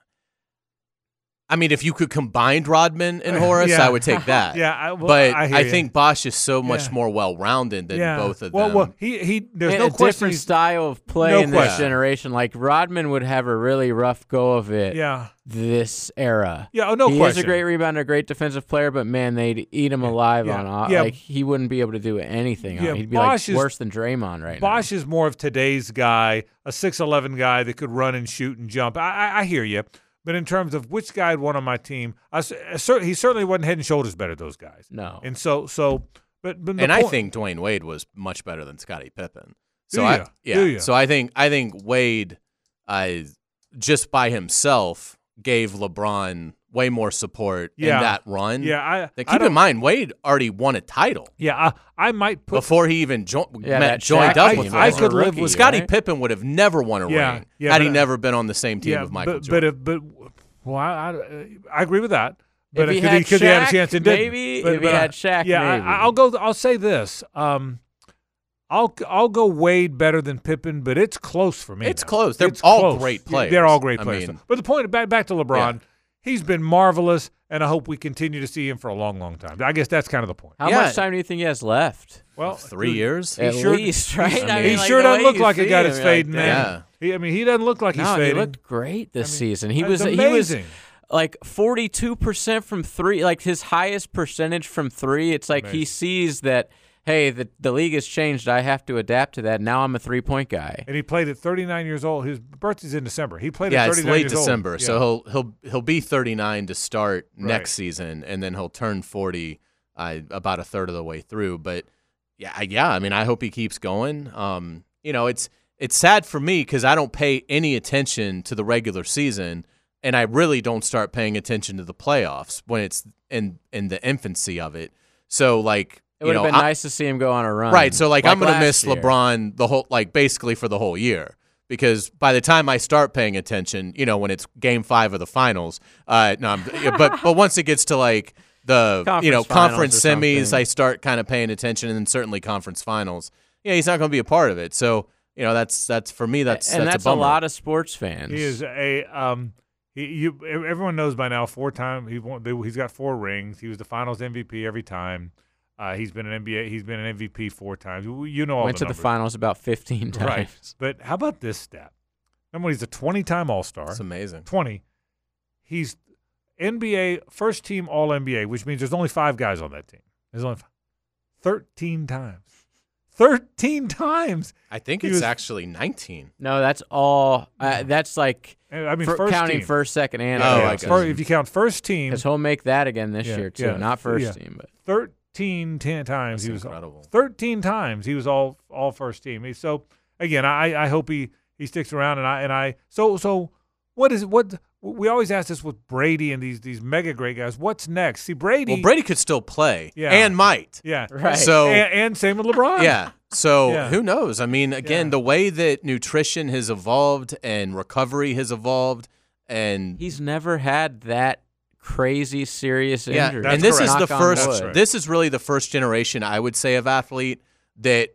I mean, if you could combine Rodman and Horace, Yeah. I would take that. Yeah, I, well, but I, hear I you. think Bosch is so much Yeah. more well-rounded than yeah. both of well, them. Well, he he. There's And no a question. different he's- style of play No in this question. generation. Like Rodman would have a really rough go of it Yeah. this era. Yeah. Oh, no he question. is a great rebounder, a great defensive player, but man, they'd eat him alive Yeah. on off. Yeah. Like he wouldn't be able to do anything. Yeah, on. He'd be Bosch like is- worse than Draymond right Bosch is more of today's guy, a six eleven guy that could run and shoot and jump. I, I, I hear you. But in terms of which guy I'd want on my team, I, s- I cer- he certainly wasn't head and shoulders better than those guys. now. No. And so, so, but, but the and I point- think Dwayne Wade was much better than Scottie Pippen. So Do I, ya? yeah. Do ya? So I think I think Wade, uh, just by himself, gave LeBron way more support Yeah. in that run. yeah, I, Now, I keep don't- in mind, Wade already won a title yeah, I, I might put before he even jo- Yeah, met, that joined Shaq up I- with I LeBron. could live Rookie, with Scottie right? Pippen would have never won a Yeah, ring yeah, had but he I- never been on the same team yeah, with Michael but, Jordan. But, but, well, I, I, I agree with that. But If he could had could he had a Shaq, chance and didn't. maybe. But, If he but I- had Shaq, yeah, maybe. I, I'll go. I'll say this. Um, I'll I'll go Wade better than Pippen, but it's close for me. It's now. close. They're It's all close. great Yeah, players. they're all great I players. mean- but the point back back to LeBron, Yeah. he's been marvelous, and I hope we continue to see him for a long, long time. I guess that's kind of the point. How Yeah. much time do you think he has left? Well, Three dude, years? He At sure- least, right? I I mean, He mean, like, sure the doesn't way look you like a see guy him, that's you're like, fading, man. Yeah. He, I mean, he doesn't look like he's No, he fading. looked great this I mean, season. He it's was he was amazing. like forty-two percent from three, like his highest percentage from three. It's like he Amazing. sees that, hey, the the league has changed. I have to adapt to that. Now I'm a three-point guy. And he played at thirty-nine years old. His birthday's in December. He played Yeah, at it's thirty-nine late years old. December, Yeah. so he'll he'll he'll be thirty-nine to start Right. next season, and then he'll turn forty uh, about a third of the way through. But yeah, I- yeah, I mean, I hope he keeps going. Um, you know, it's it's sad for me because I don't pay any attention to the regular season, and I really don't start paying attention to the playoffs when it's in in the infancy of it. So like. It You would have know, been I- nice to see him go on a run. Right. So like, I'm going to last miss year. LeBron the whole like basically for the whole year because by the time I start paying attention, you know, when it's game five of the finals, uh, no, I'm, yeah, but but once it gets to like the you know Conference finals conference or semis, something. I start kind of paying attention, and then certainly conference finals. Yeah, he's not going to be a part of it. So you know, that's that's for me. That's and that's, that's a, bummer. lot of sports fans. He is a um. He, you everyone knows by now. Four time he won. He's got four rings. He was the Finals M V P every time. Uh, he's been an N B A. He's been an M V P four times. You you know all Went the to the numbers. finals about fifteen times. Right. But how about this stat? Remember, he's a twenty-time All Star. It's amazing. twenty. He's N B A first team All N B A, which means there's only five guys on that team. There's only five. thirteen times. thirteen times. I think He it's was- actually nineteen. No, that's all. Uh, that's like I mean, fir- first counting team. first, second, and Oh, Yeah, I third. got fir- you. if you count first team, Because he'll make that again this Yeah, year too. yeah, Not first yeah. team, but thirteen ten times That's he was incredible. thirteen times he was all all first team. He- So again, I I hope he, he sticks around and I and I so so what is what we always ask this with Brady and these these mega great guys. What's next? See Brady. Well, Brady could still play Yeah. and might. Yeah. Right. So and, and same with LeBron. Yeah. So Yeah. who knows? I mean, again, Yeah. the way that nutrition has evolved and recovery has evolved, and he's never had that crazy serious yeah, injury. That's and this correct. is the Knock on first. wood. right. This is really the first generation, I would say, of athlete that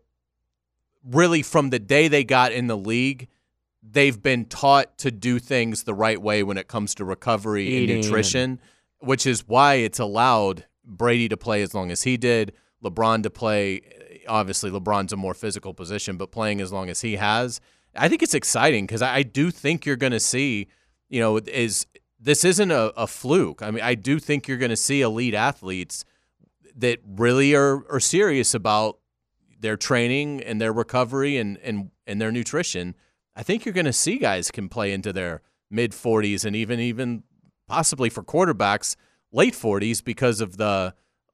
really, from the day they got in the league, they've been taught to do things the right way when it comes to recovery Eating and nutrition, which is why it's allowed Brady to play as long as he did, LeBron to play. Obviously, LeBron's a more physical position, but playing as long as he has, I think it's exciting because I, I do think you're going to see, you know, is this isn't a, a fluke. I mean, I do think you're going to see elite athletes that really are, are serious about their training and their recovery and, and, and their nutrition. I think you're going to see guys can play into their mid forties and even even possibly for quarterbacks late forties because of the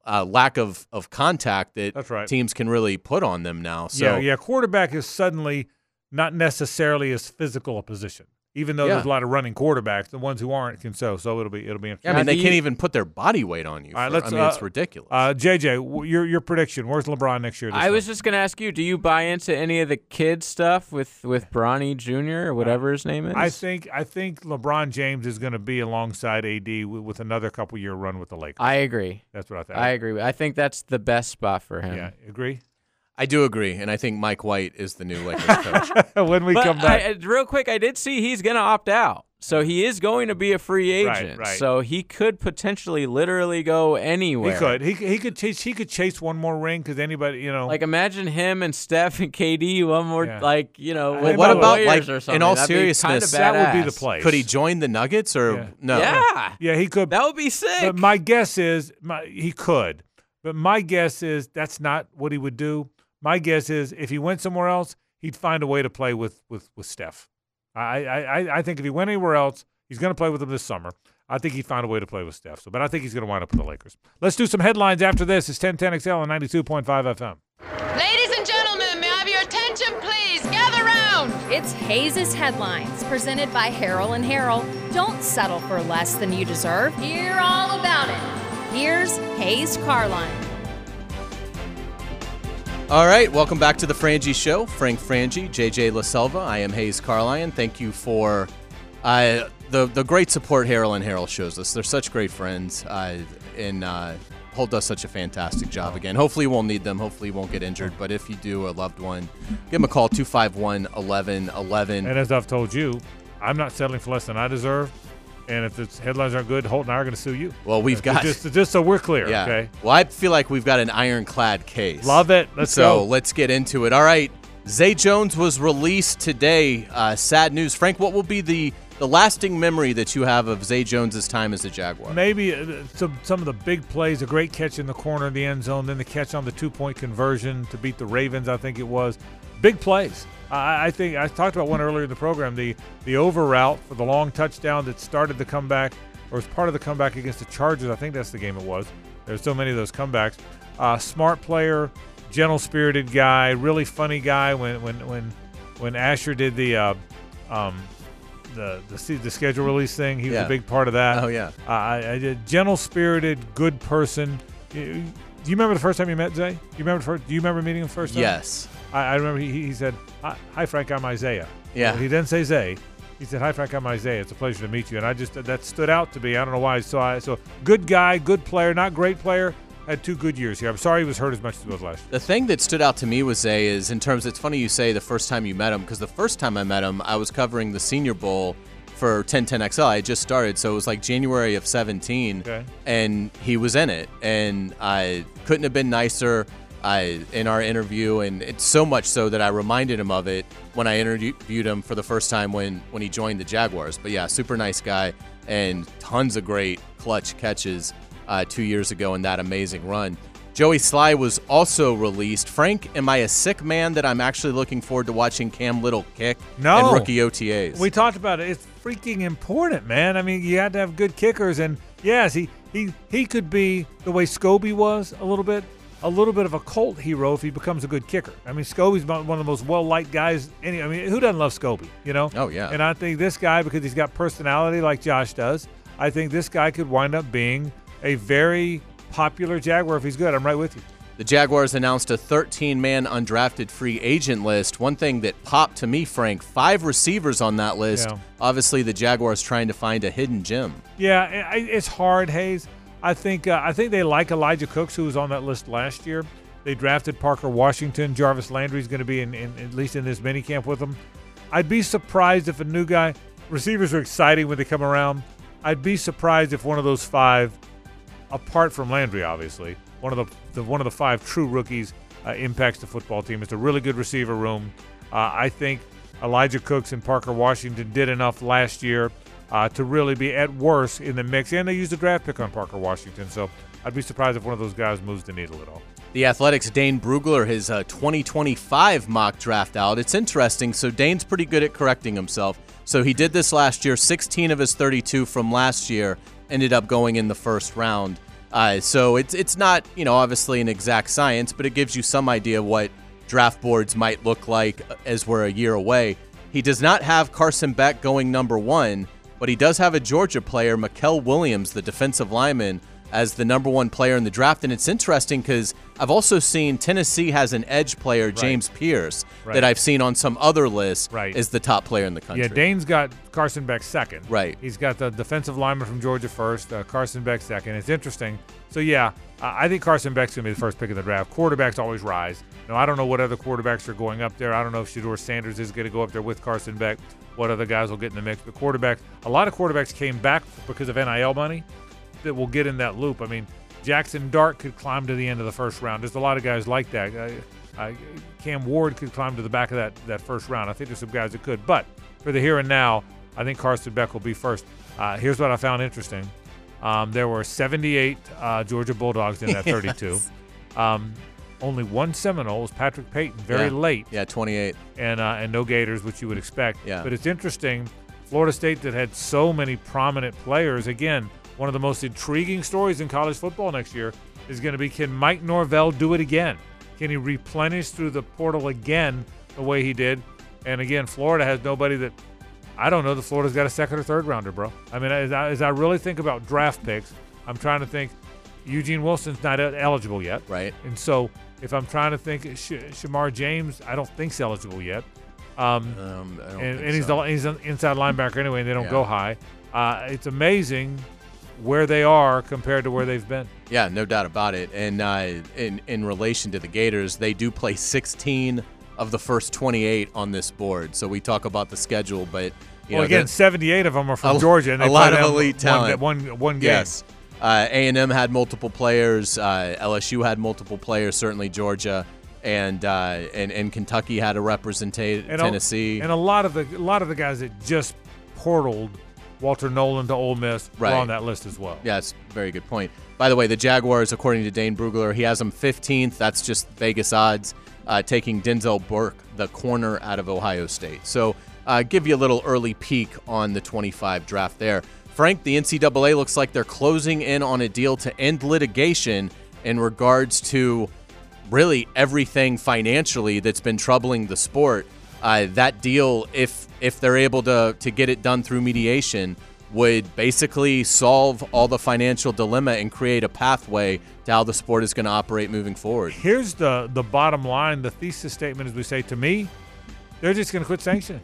uh, lack of, of contact that That's right. teams can really put on them now. So yeah, yeah. Quarterback is suddenly not necessarily as physical a position, even though Yeah. there's a lot of running quarterbacks. The ones who aren't can so. So it'll be it'll be Yeah, interesting. I mean, Now, they do can't you- even put their body weight on you. All right, for- let's, I mean, uh, it's ridiculous. Uh, J J, w- your your prediction. Where's LeBron next year? This I was time? just gonna ask you, do you buy into any of the kid stuff with with Bronny Junior or whatever his name is? I think I think LeBron James is going to be alongside A D with, with another couple year run with the Lakers. I agree. That's what I think. I agree. I think that's the best spot for him. yeah, agree. I do agree, and I think Mike White is the new Lakers coach. when we But come back, I, I- real quick, I did see he's going to opt out. So he is going to be a free Right, agent. right. So he could potentially literally go anywhere. he could he he could chase he could chase one more ring because anybody you know Like imagine him and Steph and K D one more Yeah. like, you know, Well, with what the about, Warriors like, or in something. all That'd be kinda seriousness, that would be the badass. place. Could he join the Nuggets or Yeah. no? Yeah. Yeah, he could. That would be sick. But my guess is my, he could. But my guess is that's not what he would do. My guess is if he went somewhere else, he'd find a way to play with with, with Steph. I, I I I think if he went anywhere else, he's going to play with him this summer. I think he'd find a way to play with Steph. So, but I think he's going to wind up with the Lakers. Let's do some headlines after this. It's ten ten X L on ninety-two point five F M. Ladies and gentlemen, may I have your attention, please? Gather round. It's Hayes' Headlines, presented by Harrell and Harrell. Don't settle for less than you deserve. Hear all about it. Here's Hayes Carline. All right, welcome back to the Frangie Show. Frank Frangie, J J LaSelva. I am Hayes Carline. Thank you for uh, the the great support Harold and Harold shows us. They're such great friends uh, and uh, Holt does such a fantastic job again. Hopefully you won't need them. Hopefully you won't get injured. But if you do, a loved one, give them a call, two five one, one one one one. And as I've told you, I'm not settling for less than I deserve. And if the headlines aren't good, Holt and I are going to sue you. Well, we've got just, just so we're clear. Yeah. Okay. Well, I feel like we've got an ironclad case. Love it. Let's so go. let's get into it. All right. Zay Jones was released today. Uh, sad news. Frank, what will be the, the lasting memory that you have of Zay Jones' time as a Jaguar? Maybe uh, some some of the big plays, a great catch in the corner of the end zone, then the catch on the two-point conversion to beat the Ravens, I think it was. Big plays. I, I think I talked about one earlier in the program, the, the over route for the long touchdown that started the comeback, or was part of the comeback against the Chargers. I think that's the game it was. There's so many of those comebacks. Uh, smart player, gentle-spirited guy, really funny guy. When when when when Asher did the uh, um, the the the schedule release thing, he was Yeah. a big part of that. Oh, yeah. Uh, I, I did gentle-spirited, good person. You- Do you remember the first time you met Zay? Do you remember the first, Do you remember meeting him the first time? Yes. I, I remember he, he said, "Hi, hi, Frank, I'm Isaiah." Yeah. Well, he didn't say Zay. He said, "Hi, Frank, I'm Isaiah. It's a pleasure to meet you." And I just that stood out to me. I don't know why. So I so good guy, good player, not great player. Had two good years here. I'm sorry he was hurt as much as he was last year. The thing that stood out to me with Zay is in terms, it's funny you say the first time you met him, because the first time I met him, I was covering the Senior Bowl for ten ten X L. I had just started, so it was like January of seventeen, Okay. and he was in it. And I couldn't have been nicer I, in our interview, and it's so much so that I reminded him of it when I interviewed him for the first time when, when he joined the Jaguars. But yeah, super nice guy, and tons of great clutch catches uh, two years ago in that amazing run. Joey Sly was also released. Frank, am I a sick man that I'm actually looking forward to watching Cam Little kick No. and rookie O T As? We talked about it. It's freaking important, man. I mean, you had to have good kickers, and yes, he he he could be the way Scobie was a little bit, a little bit of a cult hero if he becomes a good kicker. I mean, Scobie's one of the most well-liked guys. Any, I mean, who doesn't love Scobie? You know? Oh, yeah. And I think this guy, because he's got personality like Josh does, I think this guy could wind up being a very popular Jaguar if he's good. I'm right with you. The Jaguars announced a thirteen-man undrafted free agent list. One thing that popped to me, Frank, five receivers on that list. Yeah. Obviously, the Jaguars trying to find a hidden gem. Yeah, i- it's hard, Hayes. I think uh, I think they like Elijah Cooks, who was on that list last year. They drafted Parker Washington. Jarvis Landry's going to be in, in at least in this minicamp with them. I'd be surprised if a new guy. Receivers are exciting when they come around. I'd be surprised if one of those five, apart from Landry, obviously, one of the, the one of the five true rookies uh, impacts the football team. It's a really good receiver room. Uh, I think Elijah Cooks and Parker Washington did enough last year uh, to really be at worst in the mix, and they used a draft pick on Parker Washington. So I'd be surprised if one of those guys moves the needle at all. The Athletics' Dane Brugler, his uh, twenty twenty-five mock draft out. It's interesting. So Dane's pretty good at correcting himself. So he did this last year. sixteen of his thirty-two from last year ended up going in the first round. Uh, so it's it's not, you know, obviously an exact science, but it gives you some idea of what draft boards might look like as we're a year away. He does not have Carson Beck going number one, but he does have a Georgia player, Mikael Williams, the defensive lineman, as the number one player in the draft. And it's interesting because I've also seen Tennessee has an edge player, James right. Pierce, right. that I've seen on some other lists right. is the top player in the country. Yeah, Dane's got Carson Beck second. Right. He's got the defensive lineman from Georgia first, uh, Carson Beck second. It's interesting. So, yeah, I think Carson Beck's going to be the first pick of the draft. Quarterbacks always rise. Now, I don't know what other quarterbacks are going up there. I don't know if Shedeur Sanders is going to go up there with Carson Beck, what other guys will get in the mix. But quarterbacks, a lot of quarterbacks came back because of N I L money that will get in that loop. I mean, Jackson Dart could climb to the end of the first round. There's a lot of guys like that. Uh, uh, Cam Ward could climb to the back of that, that first round. I think there's some guys that could. But for the here and now, I think Carson Beck will be first. Uh, here's what I found interesting. Um, there were seventy-eight uh, Georgia Bulldogs in that thirty-two. Yes. Um, only one Seminole was Patrick Payton, very yeah. late. Yeah, twenty-eight. And uh, and no Gators, which you would expect. Yeah. But it's interesting. Florida State that had so many prominent players. Again, one of the most intriguing stories in college football next year is going to be, can Mike Norvell do it again? Can he replenish through the portal again the way he did? And again, Florida has nobody that, I don't know that Florida's got a second or third rounder, bro. I mean, as I, as I really think about draft picks, I'm trying to think Eugene Wilson's not eligible yet. Right. And so if I'm trying to think Sh- Shamar James, I don't think's eligible yet. Um, um, I don't and, think and he's, so. the, he's an inside linebacker anyway, and they don't yeah. go high. Uh, it's amazing where they are compared to where they've been. Yeah, no doubt about it. And uh, in in relation to the Gators, they do play sixteen of the first twenty-eight on this board. So we talk about the schedule, but you well, know, again, seventy-eight of them are from a, Georgia, and they a lot play of them elite one, talent. One one game. Yes, uh, A and M had multiple players. Uh, L S U had multiple players. Certainly Georgia. And, uh, and and Kentucky had a representative. Tennessee, a, and a lot of the a lot of the guys that just portaled Walter Nolan to Ole Miss right. were on that list as well. Yeah, it's a very good point. By the way, the Jaguars, according to Dane Brugler, he has them fifteenth. That's just Vegas odds, uh, taking Denzel Burke, the corner out of Ohio State. So uh, give you a little early peek on the twenty-five draft there. Frank, the N C double A looks like they're closing in on a deal to end litigation in regards to really everything financially that's been troubling the sport. Uh, that deal, if if they're able to to get it done through mediation, would basically solve all the financial dilemma and create a pathway to how the sport is going to operate moving forward. Here's the the bottom line, the thesis statement, as we say, to me, they're just going to quit sanctioning.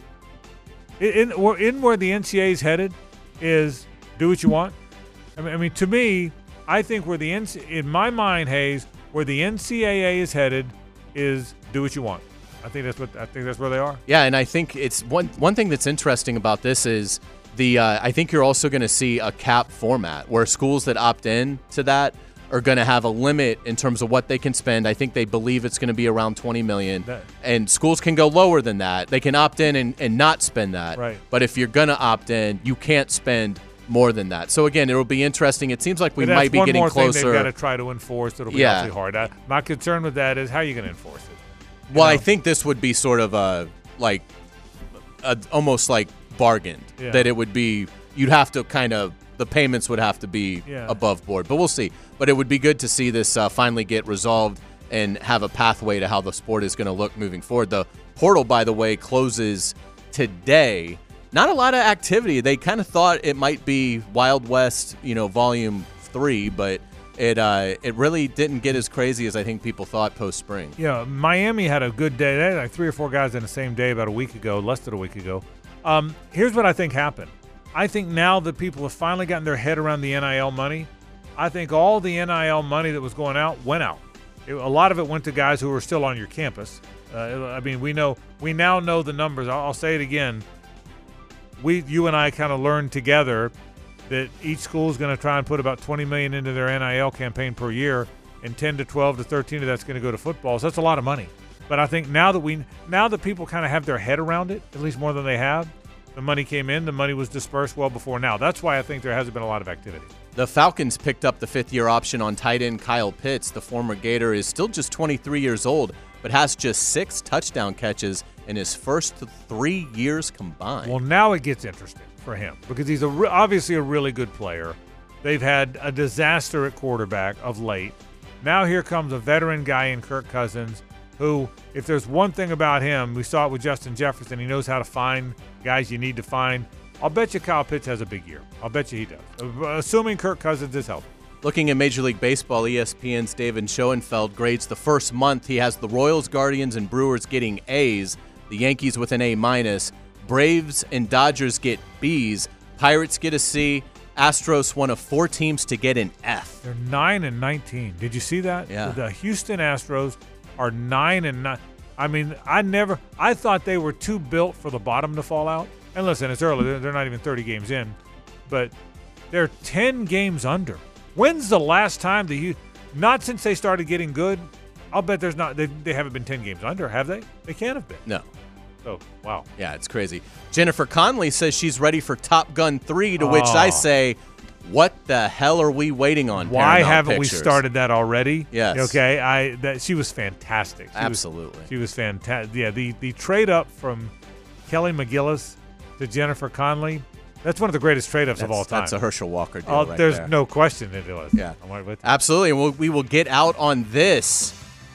In, in, in where the N C double A is headed is do what you want. I mean, I mean to me, I think where the N C, in my mind, Hayes, where the N C double A is headed is do what you want. I think that's what I think that's where they are. Yeah, and I think it's one one thing that's interesting about this is the uh, I think you're also going to see a cap format where schools that opt in to that are going to have a limit in terms of what they can spend. I think they believe it's going to be around twenty million dollars. And schools can go lower than that. They can opt in and, and not spend that. Right. But if you're going to opt in, you can't spend more than that. So again, it'll be interesting. It seems like we might be one getting more closer. Thing they've got to try to enforce. It'll be yeah. awfully hard. I, my concern with that is how are you going to enforce it? You well, know? I think this would be sort of a like a, almost like bargained yeah. that it would be. You'd have to kind of the payments would have to be yeah. above board, but we'll see. But it would be good to see this uh, finally get resolved and have a pathway to how the sport is going to look moving forward. The portal, by the way, closes today. Not a lot of activity. They kind of thought it might be Wild West, you know, Volume Three, but it uh, it really didn't get as crazy as I think people thought post spring. Yeah, Miami had a good day. They had like three or four guys in the same day about a week ago, less than a week ago. Um, here's what I think happened. I think now that people have finally gotten their head around the N I L money, I think all the N I L money that was going out went out. It, a lot of it went to guys who were still on your campus. Uh, I mean, we know we now know the numbers. I'll, I'll say it again. We, you and I kind of learned together that each school is going to try and put about twenty million dollars into their N I L campaign per year, and ten to twelve to thirteen of that's going to go to football. So that's a lot of money. But I think now that we now that people kind of have their head around it, at least more than they have, the money came in, the money was dispersed well before now. That's why I think there hasn't been a lot of activity. The Falcons picked up the fifth-year option on tight end Kyle Pitts. The former Gator is still just twenty-three years old, but has just six touchdown catches in his first three years combined. Well, now it gets interesting for him because he's a re- obviously a really good player. They've had a disaster at quarterback of late. Now here comes a veteran guy in Kirk Cousins who, if there's one thing about him, we saw it with Justin Jefferson, he knows how to find guys you need to find. I'll bet you Kyle Pitts has a big year. I'll bet you he does, assuming Kirk Cousins is healthy. Looking at Major League Baseball, E S P N's David Schoenfeld grades the first month. He has the Royals, Guardians, and Brewers getting A's, the Yankees with an A minus, Braves and Dodgers get B's, Pirates get a C, Astros one of four teams to get an F. They're nine and nineteen. Did you see that? Yeah. The Houston Astros are nine and nine. I mean, I never. I thought they were too built for the bottom to fall out. And listen, it's early. They're, they're not even thirty games in, but they're ten games under. When's the last time the you? Not since they started getting good. I'll bet there's not. They, they haven't been ten games under, have they? They can't have been. No. Oh, wow. Yeah, it's crazy. Jennifer Connelly says she's ready for Top Gun three, to which Oh. I say, what the hell are we waiting on? Why Paramount haven't Pictures? we started that already? Yes. Okay. I that she was fantastic. She Absolutely. Was, she was fantastic. Yeah. The the trade up from Kelly McGillis to Jennifer Connelly. That's one of the greatest trade ups of all time. That's a Herschel Walker deal Oh, right there's there. no question it was. Yeah. I'm right with you. Absolutely. And we'll, we will get out on this.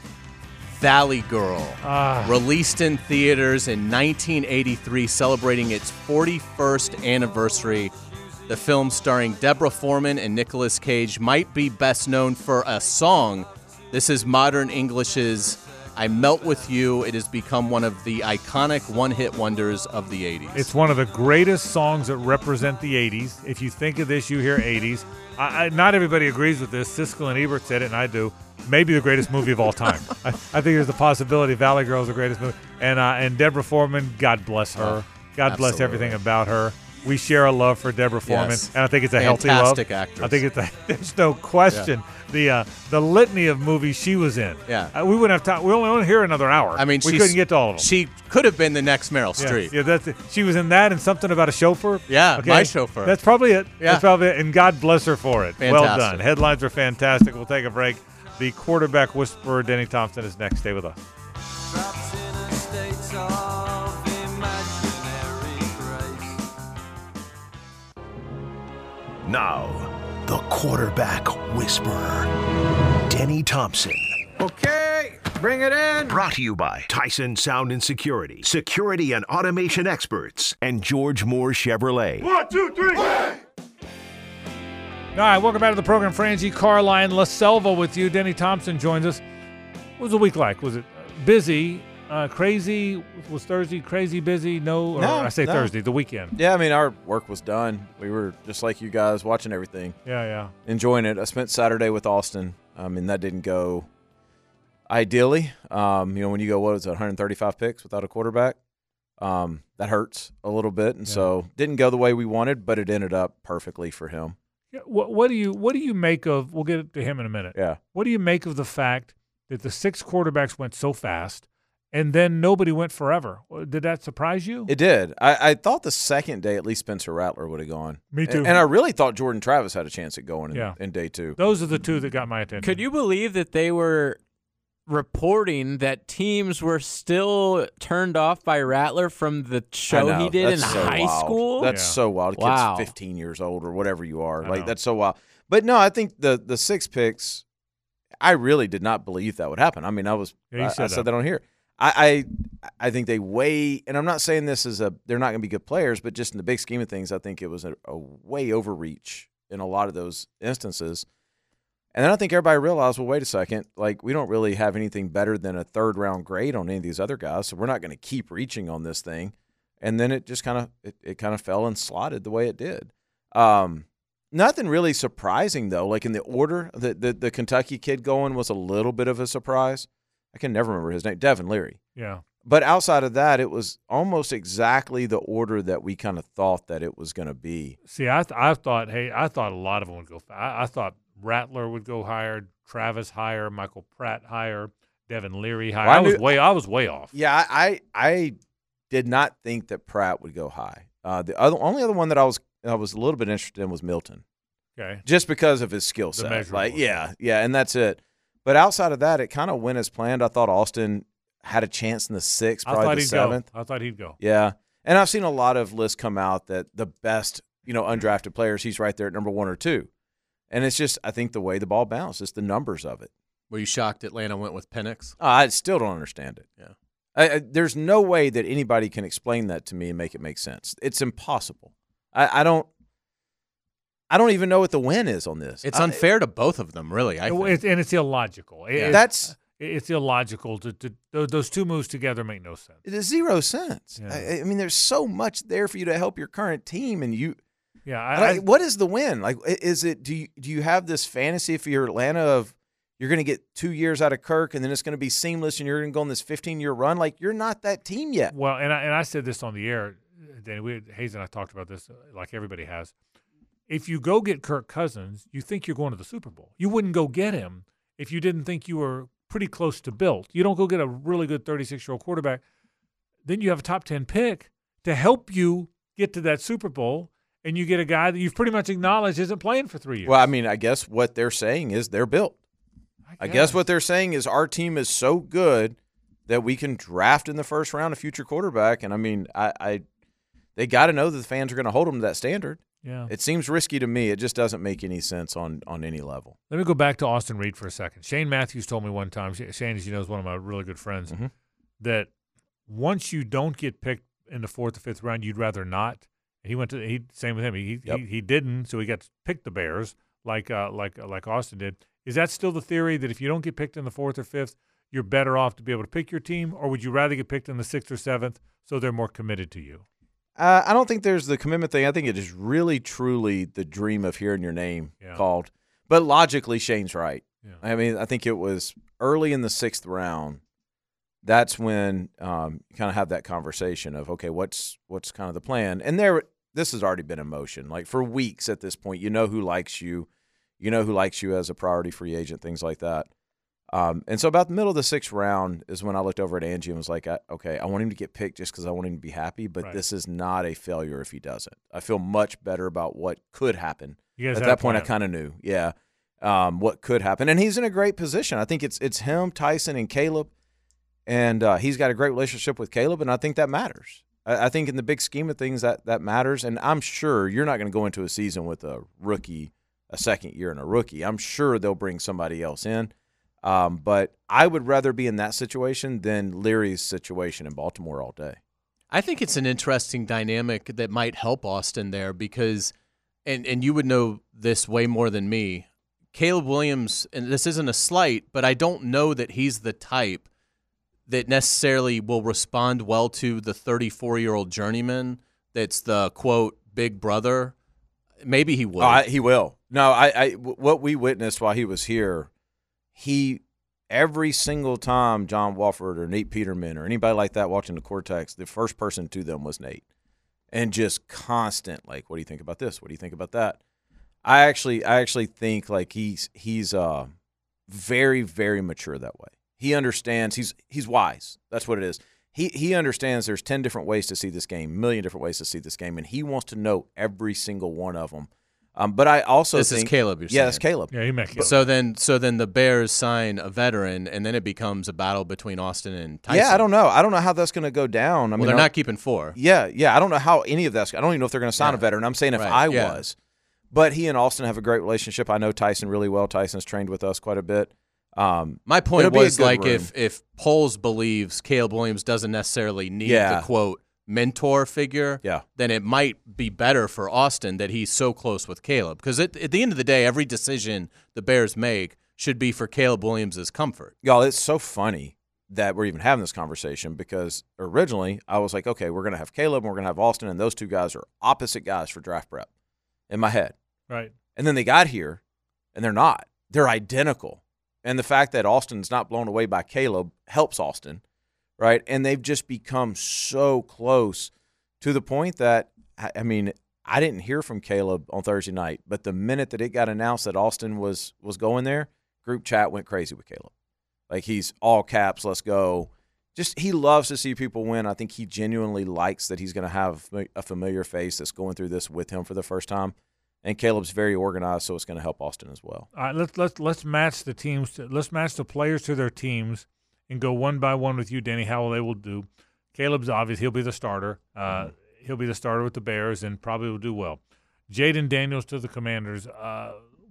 Valley Girl, Ah. released in theaters in nineteen eighty-three, celebrating its forty-first anniversary. The film, starring Deborah Foreman and Nicolas Cage, might be best known for a song. This is modern English's I Melt With You. It has become one of the iconic one-hit wonders of the eighties. It's one of the greatest songs that represent the eighties. If you think of this, you hear eighties. I, I, not everybody agrees with this. Siskel and Ebert said it, and I do. Maybe the greatest movie of all time. I, I think there's the possibility Valley Girl is the greatest movie. And uh, and Deborah Foreman, God bless her. God Absolutely. bless everything about her. We share a love for Deborah Foreman, Yes. and I think it's a healthy love. Fantastic actress. I think it's a, there's no question. The uh, the litany of movies she was in. Yeah. Uh, we wouldn't have time. We only want to hear another hour. I mean, we she's- couldn't get to all of them. She could have been the next Meryl Yeah, Streep. Yeah, that's it. She was in that and something about a chauffeur. Yeah, My Chauffeur. That's probably it. Yeah. That's probably it. And God bless her for it. Well Fantastic. done. Headlines are fantastic. We'll take a break. The quarterback whisperer, Denny Thompson, is next. Stay with us. Now, the quarterback whisperer, Denny Thompson. Okay, bring it in. Brought to you by Tyson Sound and Security, security and automation experts, and George Moore Chevrolet. One, two, three. All right, welcome back to the program. Frangie Carline La Selva with you. Denny Thompson joins us. What was the week like? Was it busy, uh, crazy? Was Thursday crazy, busy? No, or No, I say no. Thursday, the weekend. Yeah, I mean, our work was done. We were just like you guys, watching everything. Yeah, yeah. Enjoying it. I spent Saturday with Austin. I mean, that didn't go ideally. Um, you know, when you go, what was it, one hundred thirty-five picks without a quarterback, um, that hurts a little bit. And Yeah. so didn't go the way we wanted, but it ended up perfectly for him. Yeah, What, what do you What do you make of? We'll get to him in a minute. Yeah. What do you make of the fact that the six quarterbacks went so fast, and then nobody went forever? Did that surprise you? It did. I, I thought the second day at least Spencer Rattler would have gone. Me too. And, and I really thought Jordan Travis had a chance at going in, Yeah. in day two. Those are the two that got my attention. Could you believe that they were reporting that teams were still turned off by Rattler from the I show know. he did in That's so high wild. school? That's Yeah. so wild. The Wow. kid's fifteen years old or whatever you are. I like know. that's so wild. But no, I think the the six picks, I really did not believe that would happen. I mean, I was Yeah, you I, said I said that. that on here. I, I I think they way, and I'm not saying this is a they're not going to be good players, but just in the big scheme of things, I think it was a, a way overreach in a lot of those instances. And then I think everybody realized, well, wait a second, like we don't really have anything better than a third round grade on any of these other guys, so we're not going to keep reaching on this thing. And then it just kind of it, it kind of fell and slotted the way it did. Um, nothing really surprising though. Like in the order, the, the the Kentucky kid going was a little bit of a surprise. I can never remember his name, Devin Leary. Yeah. But outside of that, it was almost exactly the order that we kind of thought that it was going to be. See, I th- I thought, hey, I thought a lot of them would go. I, I thought Rattler would go higher, Travis higher, Michael Pratt higher, Devin Leary higher. Well, I I, was knew- way, I was way off. Yeah, I I, I did not think that Pratt would go high. Uh, the other only other one that I was I was a little bit interested in was Milton, Okay. just because of his skill The set. measurables. Like, yeah, yeah, and that's it. But outside of that, it kind of went as planned. I thought Austin had a chance in the sixth, I probably thought the he'd seventh. go. I thought he'd go. Yeah, and I've seen a lot of lists come out that the best, you know, undrafted players, he's right there at number one or two. And it's just, I think, the way the ball bounced, it's the numbers of it. Were you shocked Atlanta went with Penix? Oh, I still don't understand it. Yeah. I, I, there's no way that anybody can explain that to me and make it make sense. It's impossible. I, I don't I don't even know what the win is on this. It's I, unfair to both of them, really, I think. It's, and it's illogical. Yeah. It, That's It's illogical. To, to those two moves together make no sense. It is zero sense. Yeah. I, I mean, there's so much there for you to help your current team, and you. Yeah, I, I, what is the win? Like, is it? Do you do you have this fantasy if you're Atlanta of you're going to get two years out of Kirk, and then it's going to be seamless, and you're going to go on this fifteen-year run? Like, you're not that team yet. Well, and I, and I said this on the air, Danny. We, Hayes and I talked about this, like everybody has. If you go get Kirk Cousins, you think you're going to the Super Bowl. You wouldn't go get him if you didn't think you were pretty close to built. You don't go get a really good thirty-six-year-old quarterback. Then you have a top ten pick to help you get to that Super Bowl. And you get a guy that you've pretty much acknowledged isn't playing for three years. Well, I mean, I guess what they're saying is they're built. I guess, I guess what they're saying is our team is so good that we can draft in the first round a future quarterback. And, I mean, I, I they got to know that the fans are going to hold them to that standard. Yeah. It seems risky to me. It just doesn't make any sense on, on any level. Let me go back to Austin Reed for a second. Shane Matthews told me one time, Shane, as you know, is one of my really good friends, mm-hmm. that once you don't get picked in the fourth or fifth round, you'd rather not. He went to he same with him. He yep. he, he didn't, so he got to pick the Bears like uh, like uh, like Austin did. Is that still the theory that if you don't get picked in the fourth or fifth, you're better off to be able to pick your team, or would you rather get picked in the sixth or seventh so they're more committed to you? Uh, I don't think there's the commitment thing. I think it is really truly the dream of hearing your name yeah. called. But logically, Shane's right. Yeah. I mean, I think it was early in the sixth round. That's when um, you kind of have that conversation of, okay, what's what's kind of the plan? And there. This has already been in motion. Like for weeks at this point, you know who likes you, you know who likes you as a priority free agent, things like that. Um, and so about the middle of the sixth round is when I looked over at Angie and was like, okay, I want him to get picked just because I want him to be happy, but right. this is not a failure if he doesn't. I feel much better about what could happen. At that point, I kind of knew, yeah, um, what could happen. And he's in a great position. I think it's it's him, Tyson, and Caleb, and uh, he's got a great relationship with Caleb, and I think that matters. I think in the big scheme of things, that, that matters. And I'm sure you're not going to go into a season with a rookie, a second year and a rookie. I'm sure they'll bring somebody else in. Um, but I would rather be in that situation than Leary's situation in Baltimore all day. I think it's an interesting dynamic that might help Austin there because, and, and you would know this way more than me, Caleb Williams, and this isn't a slight, but I don't know that he's the type that necessarily will respond well to the thirty-four-year-old journeyman that's the, quote, big brother. Maybe he will. Oh, I, he will. No, I, I, what we witnessed while he was here, he, every single time John Wofford or Nate Peterman or anybody like that walked into Cortex, the first person to them was Nate. And just constant, like, what do you think about this? What do you think about that? I actually I actually think, like, he's he's uh very, very mature that way. He understands. He's he's wise. That's what it is. He he understands there's ten different ways to see this game, a million different ways to see this game, and he wants to know every single one of them. Um, but I also this think, is Caleb. You're yeah, saying. it's Caleb. Yeah, he met Caleb. So then, so then the Bears sign a veteran, and then it becomes a battle between Austin and Tyson. Yeah, I don't know. I don't know how that's going to go down. I well, mean, they're I, not keeping four. Yeah, yeah. I don't know how any of that's. I don't even know if they're going to sign yeah. a veteran. I'm saying if right. I yeah. was, but he and Austin have a great relationship. I know Tyson really well. Tyson's trained with us quite a bit. Um, My point was like room. if if Poles believes Caleb Williams doesn't necessarily need yeah. the quote mentor figure, yeah. then it might be better for Austin that he's so close with Caleb. Because at, at the end of the day, every decision the Bears make should be for Caleb Williams' comfort. Y'all, it's so funny that we're even having this conversation because originally I was like, okay, we're going to have Caleb and we're going to have Austin, and those two guys are opposite guys for draft prep in my head. Right. And then they got here, and they're not. They're identical. And the fact that Austin's not blown away by Caleb helps Austin, right? And they've just become so close to the point that, I mean, I didn't hear from Caleb on Thursday night, but the minute that it got announced that Austin was was going there, group chat went crazy with Caleb. Like, he's all caps, let's go. Just, he loves to see people win. I think he genuinely likes that he's going to have a familiar face that's going through this with him for the first time. And Caleb's very organized, so it's going to help Austin as well. All right, let's let's let's match the teams. To, let's match the players to their teams, and go one by one with you, Danny. How they will do. Caleb's obvious; he'll be the starter. Uh, mm-hmm. He'll be the starter with the Bears, and probably will do well. Jaden Daniels to the Commanders. Uh,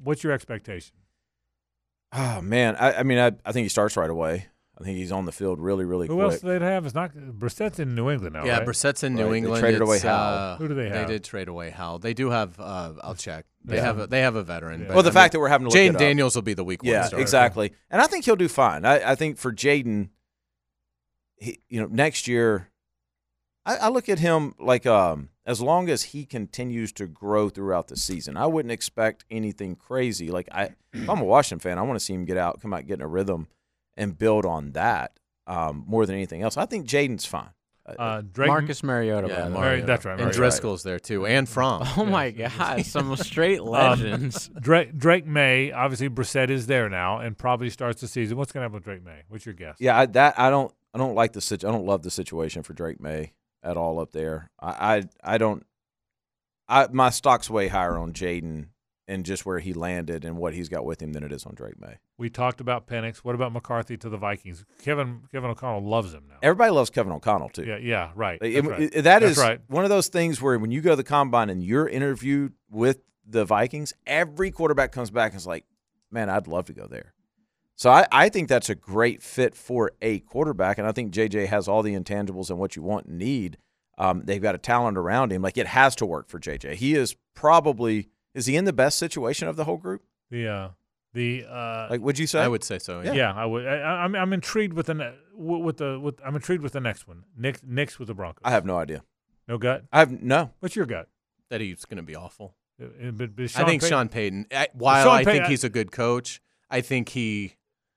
what's your expectation? Oh man, I, I mean, I, I think he starts right away. I think he's on the field really, really Who quick. Who else do they have? It's not Brissett's in New England now, yeah, right? Brissett's in New Right. England. They traded It's, away Howell. Uh, Who do they have? They did trade away Howell. They do have. Uh, I'll check. They Yeah. have. A, they have a veteran. Yeah. But, Well, the I fact mean, that we're having to look Jaden it up. Daniels will be the week one Yeah, starter. exactly. And I think he'll do fine. I, I think for Jaden, he, you know, next year, I, I look at him like um, as long as he continues to grow throughout the season, I wouldn't expect anything crazy. Like I, if I'm a Washington fan, I want to see him get out, come out, get in a rhythm, and build on that um, more than anything else. I think Jaden's fine. Uh, Drake, Marcus Mariota. Yeah, by the way. Mari- that's right. And Mariota. Driscoll's there too, and Fromm. Oh my God, some straight legends. Drake, Drake May, obviously Brissett is there now and probably starts the season. What's going to happen with Drake May? What's your guess? Yeah, I, that I don't, I don't like the situ- I don't love the situation for Drake May at all up there. I, I, I don't. I my stock's way higher on Jaden and just where he landed and what he's got with him than it is on Drake May. We talked about Penix. What about McCarthy to the Vikings? Kevin Kevin O'Connell loves him now. Everybody loves Kevin O'Connell too. Yeah, yeah, right. Like, That's it- right. it- that That's is right. one of those things where when you go to the combine and you're interviewed with the Vikings, every quarterback comes back and is like, man, I'd love to go there. So I, I think that's a great fit for a quarterback, and I think J J has all the intangibles and what you want and need. Um, they've got a talent around him. Like, it has to work for J J. He is probably – is he in the best situation of the whole group? The uh, the uh, Like, would you say? I would say so. Yeah. yeah. I would. I, I'm I'm intrigued with the ne- with the with I'm intrigued with the next one. Nick Nick's with the Broncos. I have no idea. No gut. I have – no. What's your gut? That he's going to be awful. Uh, but- but I Sean think Payton- Sean Payton. I, while Sean I Payton- think he's a good coach, I think he.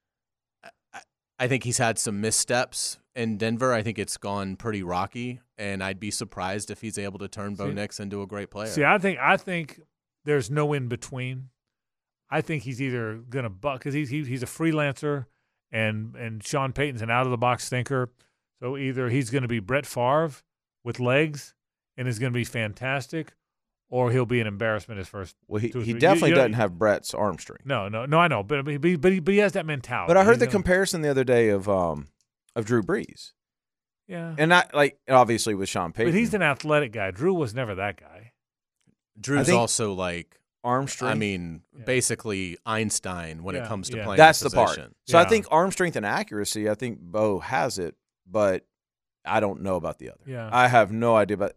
I, I think he's had some missteps in Denver. I think it's gone pretty rocky, and I'd be surprised if he's able to turn Bo See- Nix into a great player. See, I think I think there's no in between. I think he's either gonna buck because he's he, he's a freelancer, and and Sean Payton's an out of the box thinker. So either he's going to be Brett Favre with legs and is going to be fantastic, or he'll be an embarrassment his first. Well, he, two or he three- definitely you- you know- doesn't have Brett's arm strength. No, no, no. I know, but but he, but he, but he has that mentality. But I heard He's the gonna- comparison the other day of um of Drew Brees. Yeah, And not like obviously with Sean Payton. but he's an athletic guy. Drew was never that guy. Drew's think- also like, arm strength. I mean, Yeah. basically Einstein when Yeah, it comes to yeah. playing. that's the the part. position. So I Yeah. think arm strength and accuracy, I think Bo has it, but I don't know about the other. Yeah. I have no idea about.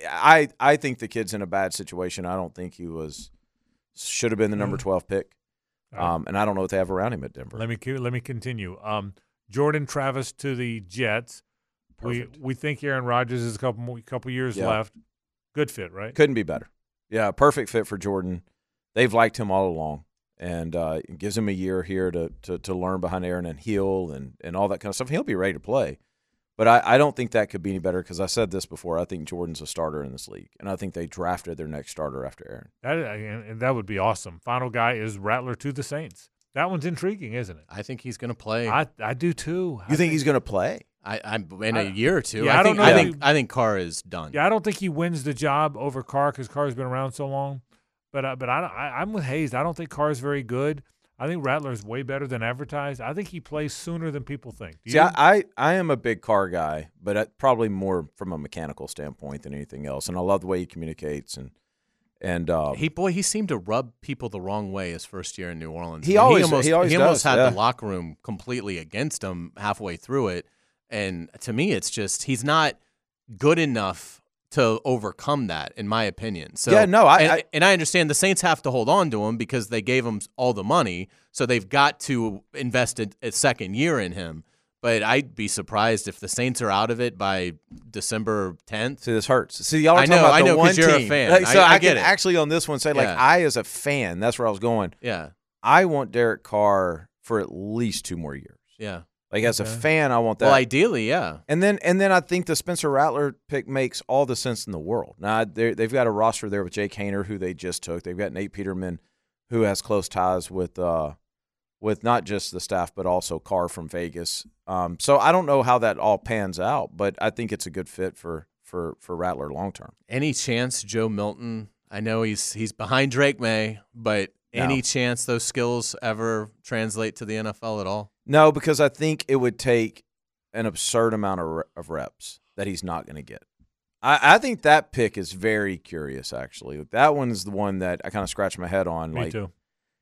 I I think the kid's in a bad situation. I don't think he was should have been the number twelve pick. All right. Um, and I don't know what they have around him at Denver. Let me co- let me continue. Um, Jordan Travis to the Jets. Perfect. We we think Aaron Rodgers is a couple more, couple years Yeah. left. Good fit, right? Couldn't be better. Yeah, perfect fit for Jordan. They've liked him all along, and uh, it gives him a year here to, to to learn behind Aaron and heal and, and all that kind of stuff. He'll be ready to play. But I, I don't think that could be any better because I said this before. I think Jordan's a starter in this league, and I think they drafted their next starter after Aaron. That and and that would be awesome. Final guy is Rattler to the Saints. That one's intriguing, isn't it? I think he's going to play. I I do too. You I think he's going to play? I, I'm in I- a year or two. Yeah, I I don't think. know I that think. he- I think Carr is done. Yeah, I don't think he wins the job over Carr because Carr's been around so long. But uh, but I, I I'm with Hayes. I don't think Carr's very good. I think Rattler's way better than advertised. I think he plays sooner than people think. Do See, you? I, I, I am a big car guy, but I, probably more from a mechanical standpoint than anything else. And I love the way he communicates. And and um, He boy, he seemed to rub people the wrong way his first year in New Orleans. He I mean, always- almost, he always almost does, had yeah. the locker room completely against him halfway through it. And to me, it's just he's not good enough to overcome that, in my opinion. So Yeah, no, I- and, I- and I understand the Saints have to hold on to him because they gave him all the money, so they've got to invest a, a second year in him. But I'd be surprised if the Saints are out of it by December tenth. see, this hurts. See, y'all are I talking know, about I the know, 'cause one you're a team. fan. Like, so I- I I, get can it. actually on this one say, like, Yeah. I as a fan, that's where I was going. Yeah, I want Derek Carr for at least two more years. yeah. Like as a Okay. fan, I want that. Well, ideally, yeah. And then and then I think the Spencer Rattler pick makes all the sense in the world. Now they're- they've got a roster there with Jake Haener, who they just took. They've got Nate Peterman, who has close ties with uh, with not just the staff but also Carr from Vegas. Um, so I don't know how that all pans out, but I think it's a good fit for for for Rattler long term. Any chance Joe Milton? I know he's he's behind Drake May, but No. any chance those skills ever translate to the N F L at all? No, because I think it would take an absurd amount of, re- of reps that he's not going to get. I, I think that pick is very curious, actually. That one is the one that I kind of scratch my head on. Me like, too.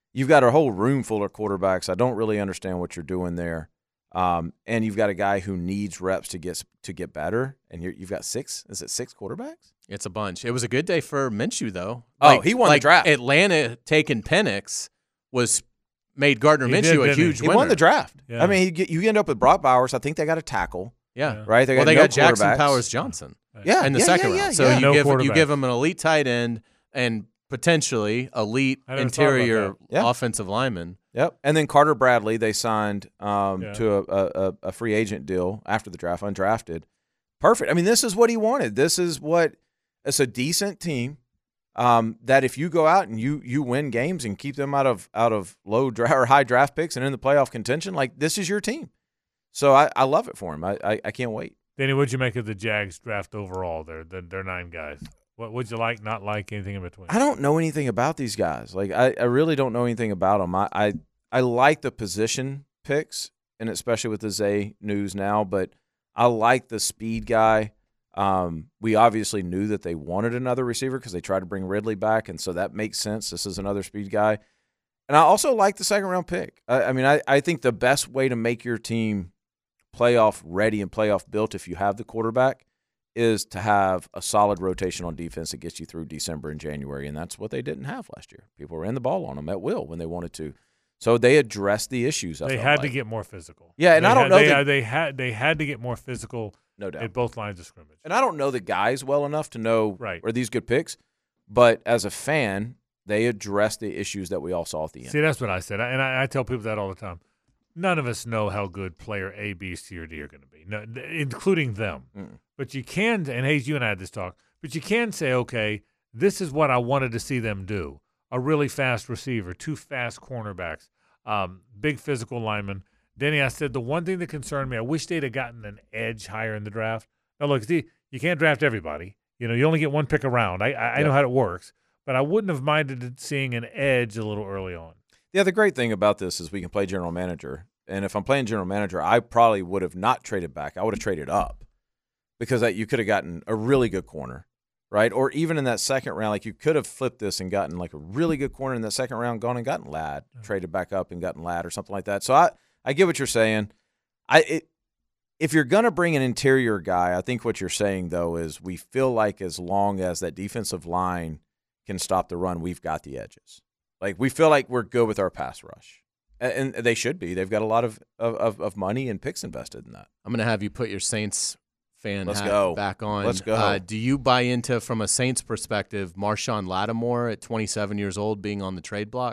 you've got a whole room full of quarterbacks. I don't really understand what you're doing there. Um, and you've got a guy who needs reps to get to get better, and you're, you've got six. Is it six quarterbacks? It's a bunch. It was a good day for Minshew, though. Oh, Like, he won like the draft. Atlanta taking Penix was made Gardner He did, Minshew a didn't he? huge He winner. won the draft. Yeah. I mean, he, get- you end up with Brock Bowers. I think they got a tackle. Yeah. Right? They got well, they no got Jackson quarterbacks. Powers Johnson. Yeah, in the yeah, second yeah, yeah, round. So yeah. you No give you quarterback. give him an elite tight end and potentially elite I never thought about interior that. Yeah. offensive lineman. Yep. And then Carter Bradley, they signed um, Yeah. to a, a, a free agent deal after the draft, undrafted. Perfect. I mean, this is what he wanted. This is what it's a decent team um, that if you go out and you you win games and keep them out of out of low dra- or high draft picks and in the playoff contention, like this is your team. So I, I love it for him. I, I, I can't wait. Danny, what'd you make of the Jags draft overall? They're they're, they're nine guys. What would you like, not like, anything in between? I don't know anything about these guys. Like I, I really don't know anything about them. I, I I like the position picks, and especially with the Zay news now. But I like the speed guy. Um, we obviously knew that they wanted another receiver because they tried to bring Ridley back, and so that makes sense. This is another speed guy, and I also like the second round pick. I, I mean, I, I think the best way to make your team playoff ready and playoff built, if you have the quarterback, is to have a solid rotation on defense that gets you through December and January, and that's what they didn't have last year. People ran the ball on them at will when they wanted to. So they addressed the issues. I They felt had like. to get more physical. Yeah, and They I don't had- know They, that- they had they had to get more physical No doubt. at both lines of scrimmage. And I don't know the guys well enough to know Right. are these good picks, but as a fan, they addressed the issues that we all saw at the end. See, that's what I said, and I, I tell people that all the time. None of us know how good player A, B, C, or D are going to be, no, including them. Mm-mm. But you can, and Hayes, you and I had this talk, but you can say, okay, this is what I wanted to see them do. A really fast receiver, two fast cornerbacks, um, big physical lineman. Denny, I said the one thing that concerned me, I wish they'd have gotten an edge higher in the draft. Now, look, see, you can't draft everybody. You know, you only get one pick around. I, I, I Yeah. know how it works, but I wouldn't have minded seeing an edge a little early on. Yeah, the great thing about this is we can play general manager. And if I'm playing general manager, I probably would have not traded back. I would have traded up because that you could have gotten a really good corner, right? Or even in that second round, like you could have flipped this and gotten like a really good corner in that second round, gone and gotten Ladd, traded back up and gotten Ladd or something like that. So I, I get what you're saying. I it, if you're going to bring an interior guy, I think what you're saying, though, is we feel like as long as that defensive line can stop the run, we've got the edges. Like, we feel like we're good with our pass rush. And, and they should be. They've got a lot of, of, of money and picks invested in that. I'm going to have you put your Saints fan Let's hat go. back on. Let's go. Uh, do you buy into, from a Saints perspective, Marshawn Lattimore at twenty-seven years old being on the trade block?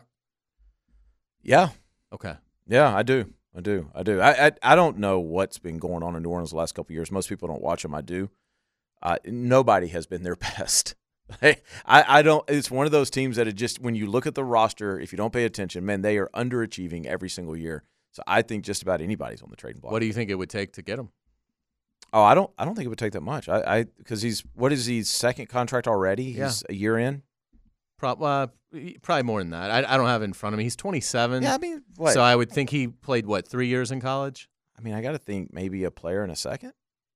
Yeah. Okay. Yeah, I do. I do. I do. I I, I don't know what's been going on in New Orleans the last couple of years. Most people don't watch them. I do. Uh, nobody has been their best. I, I don't – it's one of those teams that it just – when you look at the roster, if you don't pay attention, man, they are underachieving every single year. So I think just about anybody's on the trading block. What do you think it would take to get him? Oh, I don't I don't think it would take that much. I I because he's – what is he, second contract already? He's Yeah. a year in? Pro- uh, probably more than that. I, I don't have it in front of me. He's twenty-seven. Yeah, I mean, what? So I would think he played, what, three years in college? I mean, I got to think maybe a player in a second.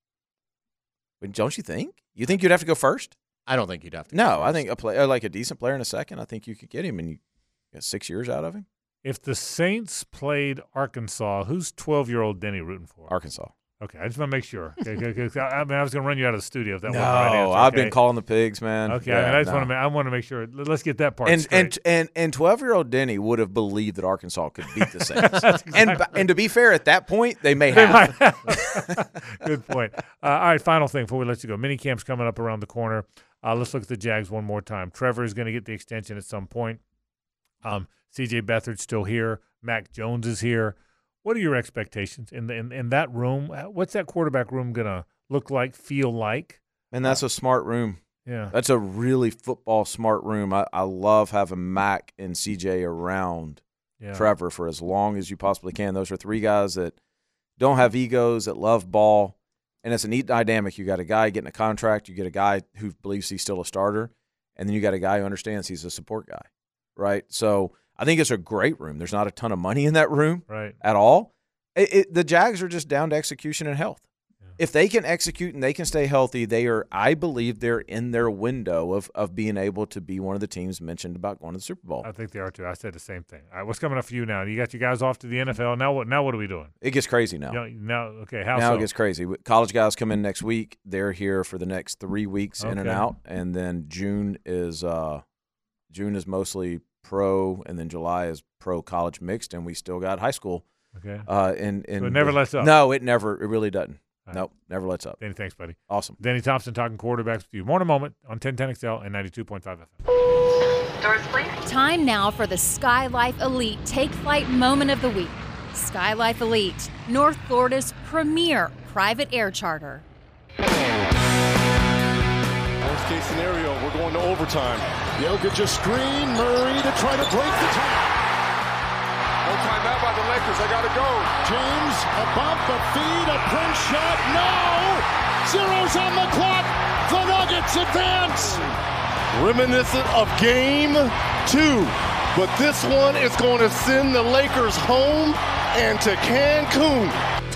But don't you think? You think you'd have to go first? I don't think you'd have to. No, go I first. think a player like a decent player in a second. I think you could get him, and you get six years out of him. If the Saints played Arkansas, who's twelve-year-old Denny rooting for? Arkansas. Okay, I just want to make sure. Okay, okay, 'cause I, I mean, I was going to run you out of the studio if that No, wasn't the right answer. I've okay? been calling the pigs, man. Okay, Yeah, I, mean, I just no. want to. I want to make sure. Let's get that part And straight. and and and twelve-year-old Denny would have believed that Arkansas could beat the Saints. And and to be fair, at that point, they may They have. might have. Good point. Uh, all right, final thing before we let you go. Mini camp's coming up around the corner. Uh, let's look at the Jags one more time. Trevor is going to get the extension at some point. Um, C J Beathard's still here. Mac Jones is here. What are your expectations in the, in, in that room? What's that quarterback room going to look like, feel like? And that's a smart room. Yeah. That's a really football smart room. I, I love having Mac and C J around Yeah. Trevor for as long as you possibly can. Those are three guys that don't have egos, that love ball, and it's a neat dynamic. You got a guy getting a contract, you get a guy who believes he's still a starter, and then you got a guy who understands he's a support guy, right? So I think it's a great room. There's not a ton of money in that room Right. at all. It, it, the Jags are just down to execution and health. if they can execute and they can stay healthy, they are. I believe they're in their window of of being able to be one of the teams mentioned about going to the Super Bowl. I think they are too. I said the same thing. All right, what's coming up for you now? You got your guys off to the N F L. Now what? Now what are we doing? It gets crazy now. You know, now, okay. How now so? it gets crazy. College guys come in next week. They're here for the next three weeks in and Okay. out, and then June is uh, June is mostly pro, and then July is pro college mixed, and we still got high school. Okay. Uh, and, and So it never lets up. No, it never. It really doesn't. All right. Nope, never lets up. Danny, thanks, buddy. Awesome. Danny Thompson talking quarterbacks with you. More in a moment on ten ten X L and ninety-two point five F M. Doors, please. Time now for the Sky Life Elite Take Flight Moment of the Week. Sky Life Elite, North Florida's premier private air charter. Worst case scenario, we're going to overtime. Jokic a screen, Murray to try to break the tie. No timeout by the Lakers. They got to go. James, a bump, a feed, a Prince shot. No! Zeros on the clock. The Nuggets advance. Reminiscent of game two. But this one is going to send the Lakers home and to Cancun.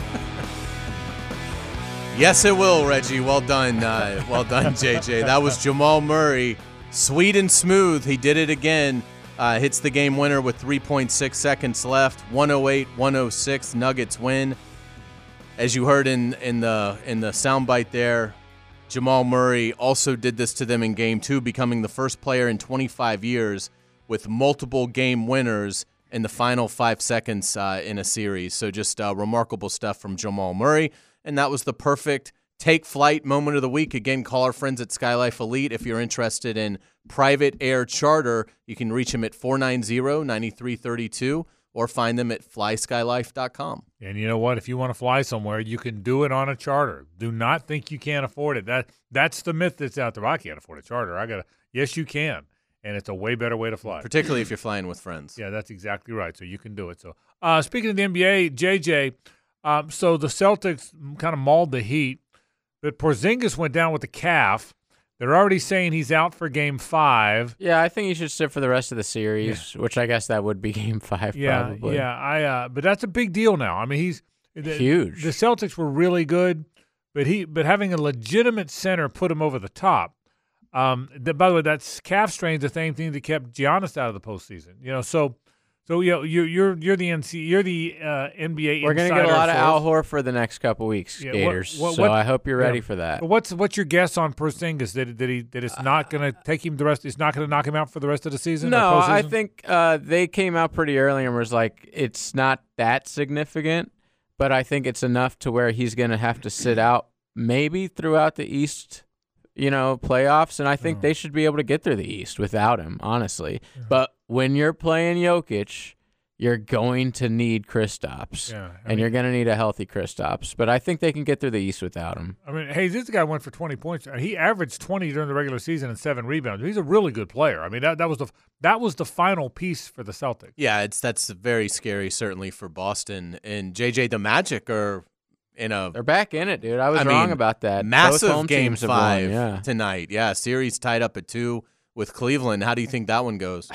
Yes, it will, Reggie. Well done. Uh, well done, J J. That was Jamal Murray. Sweet and smooth. He did it again. Uh, hits the game winner with three point six seconds left. one oh eight one oh six. Nuggets win. As you heard in, in the in the soundbite there, Jamal Murray also did this to them in game two, becoming the first player in twenty-five years with multiple game winners in the final five seconds uh, in a series. So just uh, remarkable stuff from Jamal Murray. And that was the perfect take flight moment of the week. Again, call our friends at Sky Life Elite if you're interested in private air charter. You can reach them at four nine zero, nine three three two or find them at fly sky life dot com. And you know what? If you want to fly somewhere, you can do it on a charter. Do not think you can't afford it. That That's the myth that's out there. I can't afford a charter. I got to. Yes, you can. And it's a way better way to fly. Particularly if you're flying with friends. Yeah, that's exactly right. So you can do it. So uh, speaking of the N B A, J J, um, so the Celtics kind of mauled the Heat, but Porzingis went down with the calf. They're already saying he's out for Game Five. Yeah, I think he should sit for the rest of the series, yeah. which I guess that would be Game Five. Yeah, probably. yeah. I. Uh, but that's a big deal now. I mean, he's the, huge. The Celtics were really good, but he, but having a legitimate center put him over the top. Um, the, by the way, that calf strain's the same thing that kept Giannis out of the postseason. You know, so. So you know, you're you're you're the N C you're the uh, N B A. We're gonna get a lot of Al Horford the next couple weeks, yeah, Gators. what, what, so what, I hope you're ready yeah. for that. What's what's your guess on Porzingis? That that he that it's not gonna take him the rest. It's not gonna knock him out for the rest of the season. No, or I think uh, they came out pretty early and was like, it's not that significant, but I think it's enough to where he's gonna have to sit out maybe throughout the East. You know, playoffs, and I think oh. they should be able to get through the East without him, honestly. Yeah. But when you're playing Jokic, you're going to need Kristaps, yeah, and mean, you're going to need a healthy Kristaps. But I think they can get through the East without him. I mean, hey, this guy went for twenty points. He averaged twenty during the regular season and seven rebounds. He's a really good player. I mean, that, that was the that was the final piece for the Celtics. Yeah, it's that's very scary, certainly for Boston. And J J, the Magic are in a they're back in it, dude. I was I wrong mean, about that. Massive Both home game teams five won, yeah. tonight. Yeah, series tied up at two with Cleveland. How do you think that one goes?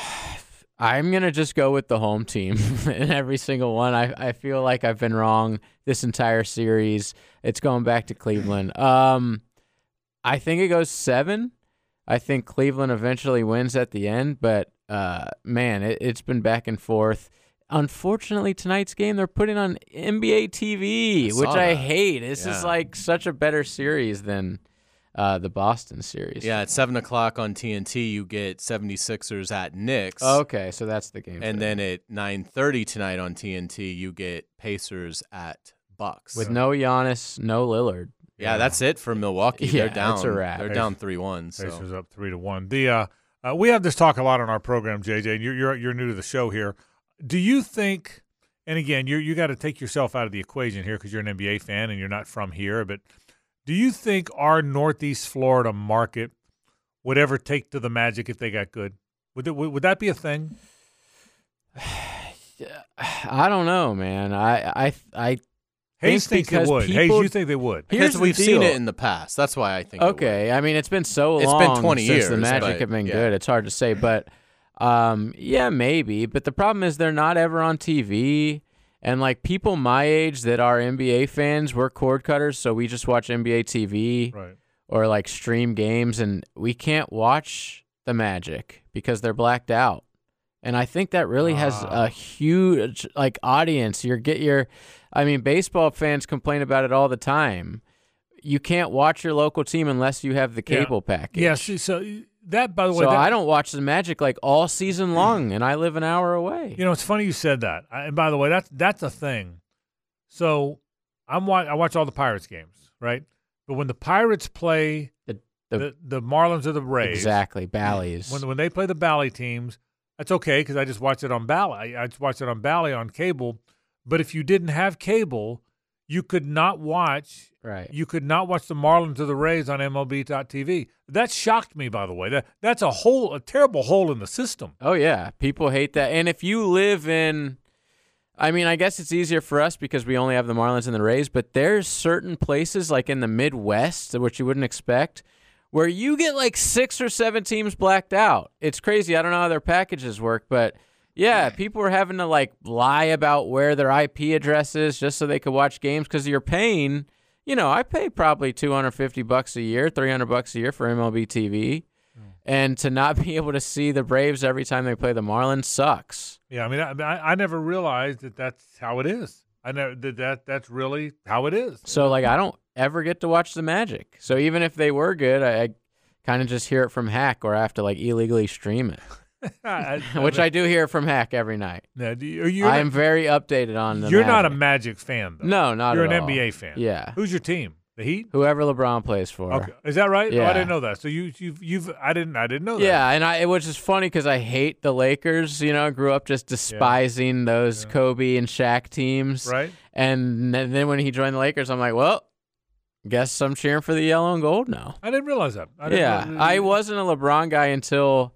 I'm going to just go with the home team in every single one. I, I feel like I've been wrong this entire series. It's going back to Cleveland. Um, I think it goes seven. I think Cleveland eventually wins at the end, but, uh, man, it, it's been back and forth. Unfortunately, tonight's game, they're putting on N B A T V, I which I that. hate. This yeah. is like such a better series than uh, the Boston series. Yeah, at seven o'clock on T N T, you get seventy-sixers at Knicks. Okay, so that's the game. And then at nine thirty tonight on T N T, you get Pacers at Bucks. With no Giannis, no Lillard. Yeah, yeah. that's it for Milwaukee. Yeah, They're down. that's a wrap. They're Pacers, down three one. So. Pacers up three to one. The uh, uh, we have this talk a lot on our program, J J. And you're you're you're new to the show here. Do you think? And again, you you got to take yourself out of the equation here because you're an N B A fan and you're not from here. But do you think our Northeast Florida market would ever take to the Magic if they got good? Would it, would, would that be a thing? I don't know, man. I I I Hayes think thinks it would. People, Hayes, you think they would? Because we've seen deal. it in the past. That's why I think. Okay, it would. I mean it's been so it's long. been twenty since years. The Magic but, have been yeah. good. It's hard to say, but um, yeah, maybe. But the problem is they're not ever on T V. And like people my age that are N B A fans, we're cord cutters, so we just watch N B A T V Right. or like stream games, and we can't watch the Magic because they're blacked out. And I think that really has Ah. a huge like audience. You're get your, I mean, baseball fans complain about it all the time. You can't watch your local team unless you have the cable yeah. package. Yeah, see, so that, by the way, So that, I don't watch the Magic like all season long, and I live an hour away. You know, it's funny you said that. I, and by the way, that's that's a thing. So I'm wa- I watch all the Pirates games, right? But when the Pirates play the the, the, the Marlins or the Rays, exactly Bally's. when when they play the Bally teams, that's okay because I just watch it on Bally. I, I just watch it on Bally on cable. But if you didn't have cable, you could not watch. Right. You could not watch the Marlins or the Rays on M L B dot T V. That shocked me, by the way. That that's a hole, a terrible hole in the system. Oh yeah, people hate that. And if you live in, I mean, I guess it's easier for us because we only have the Marlins and the Rays. But there's certain places like in the Midwest, which you wouldn't expect, where you get like six or seven teams blacked out. It's crazy. I don't know how their packages work, but yeah, people are having to like lie about where their I P address is just so they could watch games because you're paying. You know, I pay probably two hundred fifty bucks a year, three hundred bucks a year for M L B T V. Mm. And to not be able to see the Braves every time they play the Marlins sucks. Yeah, I mean, I, I never realized that that's how it is. I never that, that that's really how it is. So, like, I don't ever get to watch the Magic. So even if they were good, I, I kind of just hear it from Hack, or I have to, like, illegally stream it. I, I, Which I do hear from Hack every night. Now, do you, are you I am very updated on the You're Magic. not a Magic fan, though. No, not You're at an all. N B A fan. Yeah. Who's your team? The Heat? Whoever LeBron plays for. Okay. Is that right? Yeah. Oh, I didn't know that. So you, you've, you've, I didn't, I didn't know that. Yeah, and I, it was just funny because I hate the Lakers. You know, I grew up just despising yeah. those yeah. Kobe and Shaq teams. Right. And then when he joined the Lakers, I'm like, well, guess I'm cheering for the yellow and gold now. I didn't realize that. I didn't yeah, realize I wasn't a LeBron guy until,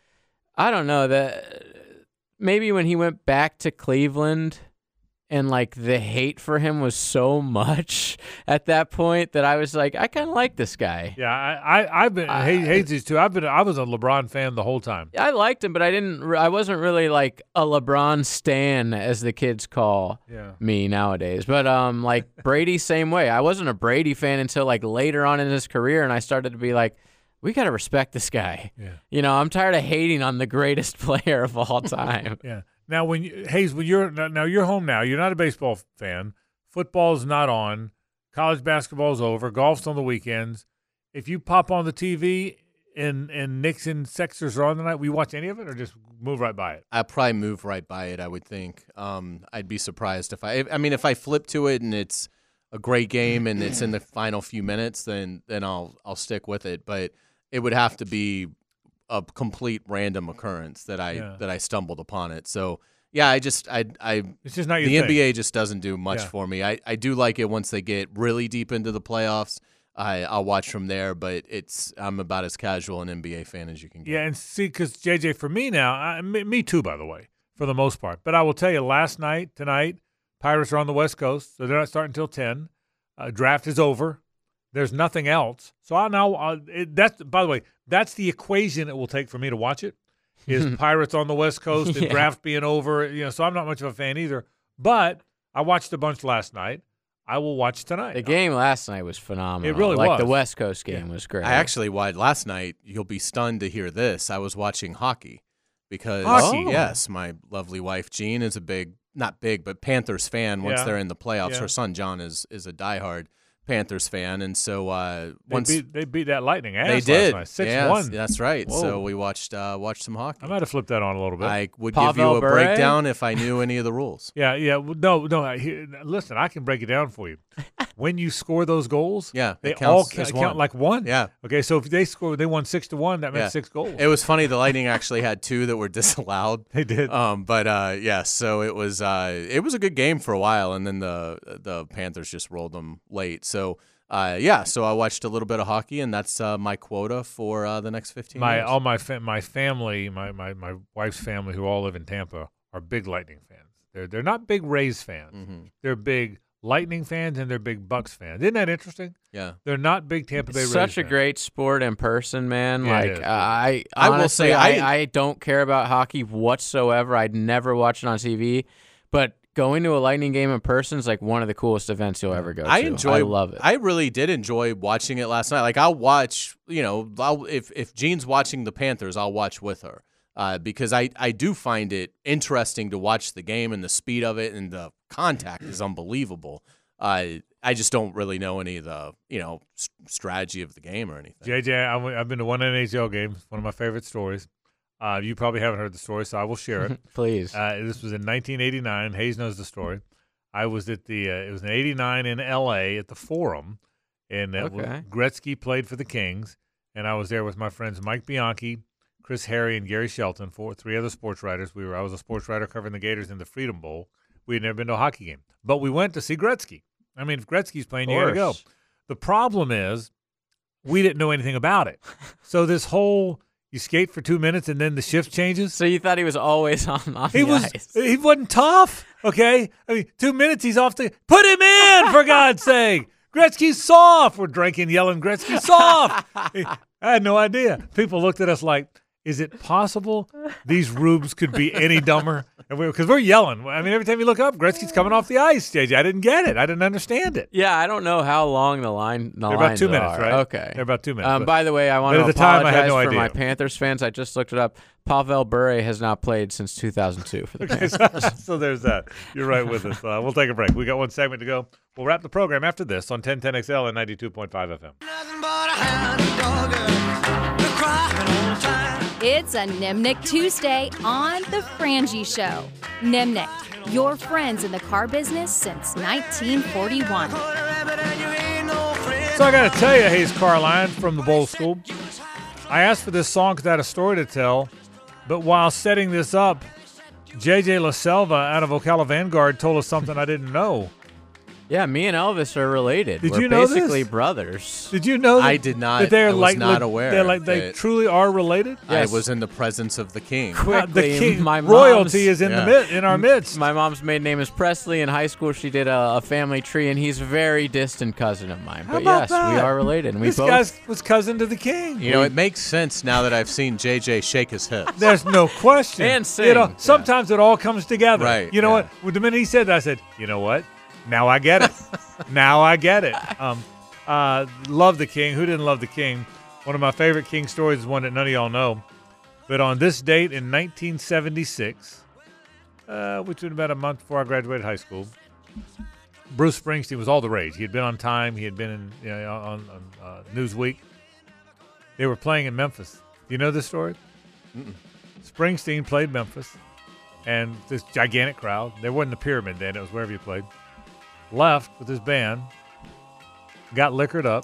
I don't know, that maybe when he went back to Cleveland. And, like, the hate for him was so much at that point that I was like, I kind of like this guy. Yeah, I, I, I've been, I, hates these too. I've been, I was a LeBron fan the whole time. I liked him, but I didn't, I wasn't really, like, a LeBron stan, as the kids call yeah. me nowadays. But, um, like, Brady, same way. I wasn't a Brady fan until, like, later on in his career, and I started to be like, we got to respect this guy. Yeah. You know, I'm tired of hating on the greatest player of all time. yeah. Now, when you, Hayes, when you're now you're home now, you're not a baseball fan. Football's not on. College basketball's over. Golf's on the weekends. If you pop on the T V and and Knicks and Sixers are on tonight, will you watch any of it or just move right by it? I'd probably move right by it. I would think. Um, I'd be surprised if I. I mean, if I flip to it and it's a great game and it's in the final few minutes, then then I'll I'll stick with it. But it would have to be a complete random occurrence that I yeah. that I stumbled upon it. So yeah, I just I I it's just not your the thing. N B A just doesn't do much yeah. for me. I, I do like it once they get really deep into the playoffs. I I'll watch from there, but it's I'm about as casual an N B A fan as you can get. Yeah, and see, because J J, for me now, I, me, me too, by the way, for the most part. But I will tell you, last night, tonight, Pirates are on the West Coast, so they're not starting until ten. Uh, draft is over. There's nothing else. So I now uh, it, that's by the way, that's the equation it will take for me to watch it. Is Pirates on the West Coast and yeah. draft being over? You know, so I'm not much of a fan either. But I watched a bunch last night. I will watch tonight. The game last night was phenomenal. It really like was. The West Coast game yeah. was great. I actually watched last night. You'll be stunned to hear this. I was watching hockey because hockey. Oh. yes, my lovely wife Jean is a big, not big, but Panthers fan. Once yeah. they're in the playoffs, yeah. her son John is is a diehard Panthers fan, and so uh, they once beat, they beat that Lightning ass they did, last night, six yes, one. That's right. Whoa. So we watched uh, watched some hockey. I might have flipped that on a little bit. I would Pavel give you a Bure? breakdown if I knew any of the rules. Yeah, yeah. Well, no, no. I, here, listen, I can break it down for you. When you score those goals, yeah, they it all counts ca- as count one. like one. Yeah. Okay, so if they score, they won six to one. That meant Yeah. six goals. It was funny. The Lightning actually had two that were disallowed. They did. Um, but uh, yeah, so it was uh, it was a good game for a while, and then the the Panthers just rolled them late. So. Uh, yeah, so I watched a little bit of hockey, and that's uh, my quota for uh, the next fifteen my years. all my fa- my family, my, my my wife's family, who all live in Tampa, are big Lightning fans. They're they're not big Rays fans. Mm-hmm. They're big Lightning fans and they're big Bucks fans. Isn't that interesting? Yeah, they're not big Tampa Bay Rays Such a fans. great sport in person, man. Yeah, like it is. I, I will honestly, say I, I- I don't care about hockey whatsoever. I'd never watch it on T V, but going to a Lightning game in person is like one of the coolest events you'll ever go to. I enjoy. I love it. I really did enjoy watching it last night. Like I'll watch, you know, I'll, if if Jean's watching the Panthers, I'll watch with her uh, because I I do find it interesting to watch the game and the speed of it and the contact is unbelievable. Uh, I just don't really know any of the you know s- strategy of the game or anything. J J, I w- I've been to one N H L game. It's one of my favorite stories. Uh, you probably haven't heard the story, so I will share it. Please. Uh, this was in nineteen eighty-nine. Hayes knows the story. I was at the. Uh, it was in eighty-nine in L A at the Forum, and uh, Okay. Gretzky played for the Kings, and I was there with my friends Mike Bianchi, Chris Harry, and Gary Shelton, four three other sports writers. We were. I was a sports writer covering the Gators in the Freedom Bowl. We had never been to a hockey game, but we went to see Gretzky. I mean, if Gretzky's playing, you got to go. The problem is, we didn't know anything about it, so this whole. You skate for two minutes and then the shift changes. So you thought he was always on, on he the was, ice? He wasn't tough, okay? I mean, two minutes he's off the – put him in, for God's sake. Gretzky's soft. We're drinking, yelling, Gretzky's soft. I had no idea. People looked at us like, is it possible these rubes could be any dumber? And we, because we're yelling. I mean, every time you look up, Gretzky's coming off the ice, J J. I didn't get it. I didn't understand it. Yeah, I don't know how long the line the They're about lines two minutes, are. right? Okay. They're about two minutes. Um, but- by the way, I want but to at the time, I apologize had no for idea. my Panthers fans. I just looked it up. Pavel Bure has not played since two thousand two for the Okay, Panthers. so, so there's that. You're right with us. Uh, we'll take a break. We got one segment to go. We'll wrap the program after this on ten ten X L and ninety-two point five F M. It's a Nimnick Tuesday on The Frangie Show. Nimnick, your friends in the car business since nineteen forty-one. So I got to tell you, Hayes Carline from the Bowl School, I asked for this song because I had a story to tell, but while setting this up, J J LaSelva out of Ocala Vanguard told us something I didn't know. Yeah, me and Elvis are related. Did We're you know basically this? brothers. Did you know that, I did not. that they're I was like not le- aware They're like they that- truly are related? I was in the presence of the king. Uh, the Quickly, king my royalty mom's- is in Yeah. the mid, in our midst. My mom's maiden name is Presley. In high school, she did a, a family tree, and he's a very distant cousin of mine. How But about yes, that? we are related. And we this both. guy was cousin to the king. You know, it makes sense now that I've seen J J shake his hips. There's no question. And You know, sing. sometimes it all comes together. Right, You know yeah. what? Well, the minute he said that, I said, you know what? Now I get it. now I get it. Um, uh, love the king. Who didn't love the king? One of my favorite king stories is one that none of y'all know. But on this date in nineteen seventy-six, uh, which was about a month before I graduated high school, Bruce Springsteen was all the rage. He had been on Time. He had been in, you know, on, on uh, Newsweek. They were playing in Memphis. Do you know this story? Mm-mm. Springsteen played Memphis, and this gigantic crowd. There wasn't a pyramid then. It was wherever you played. Left with his band, got liquored up,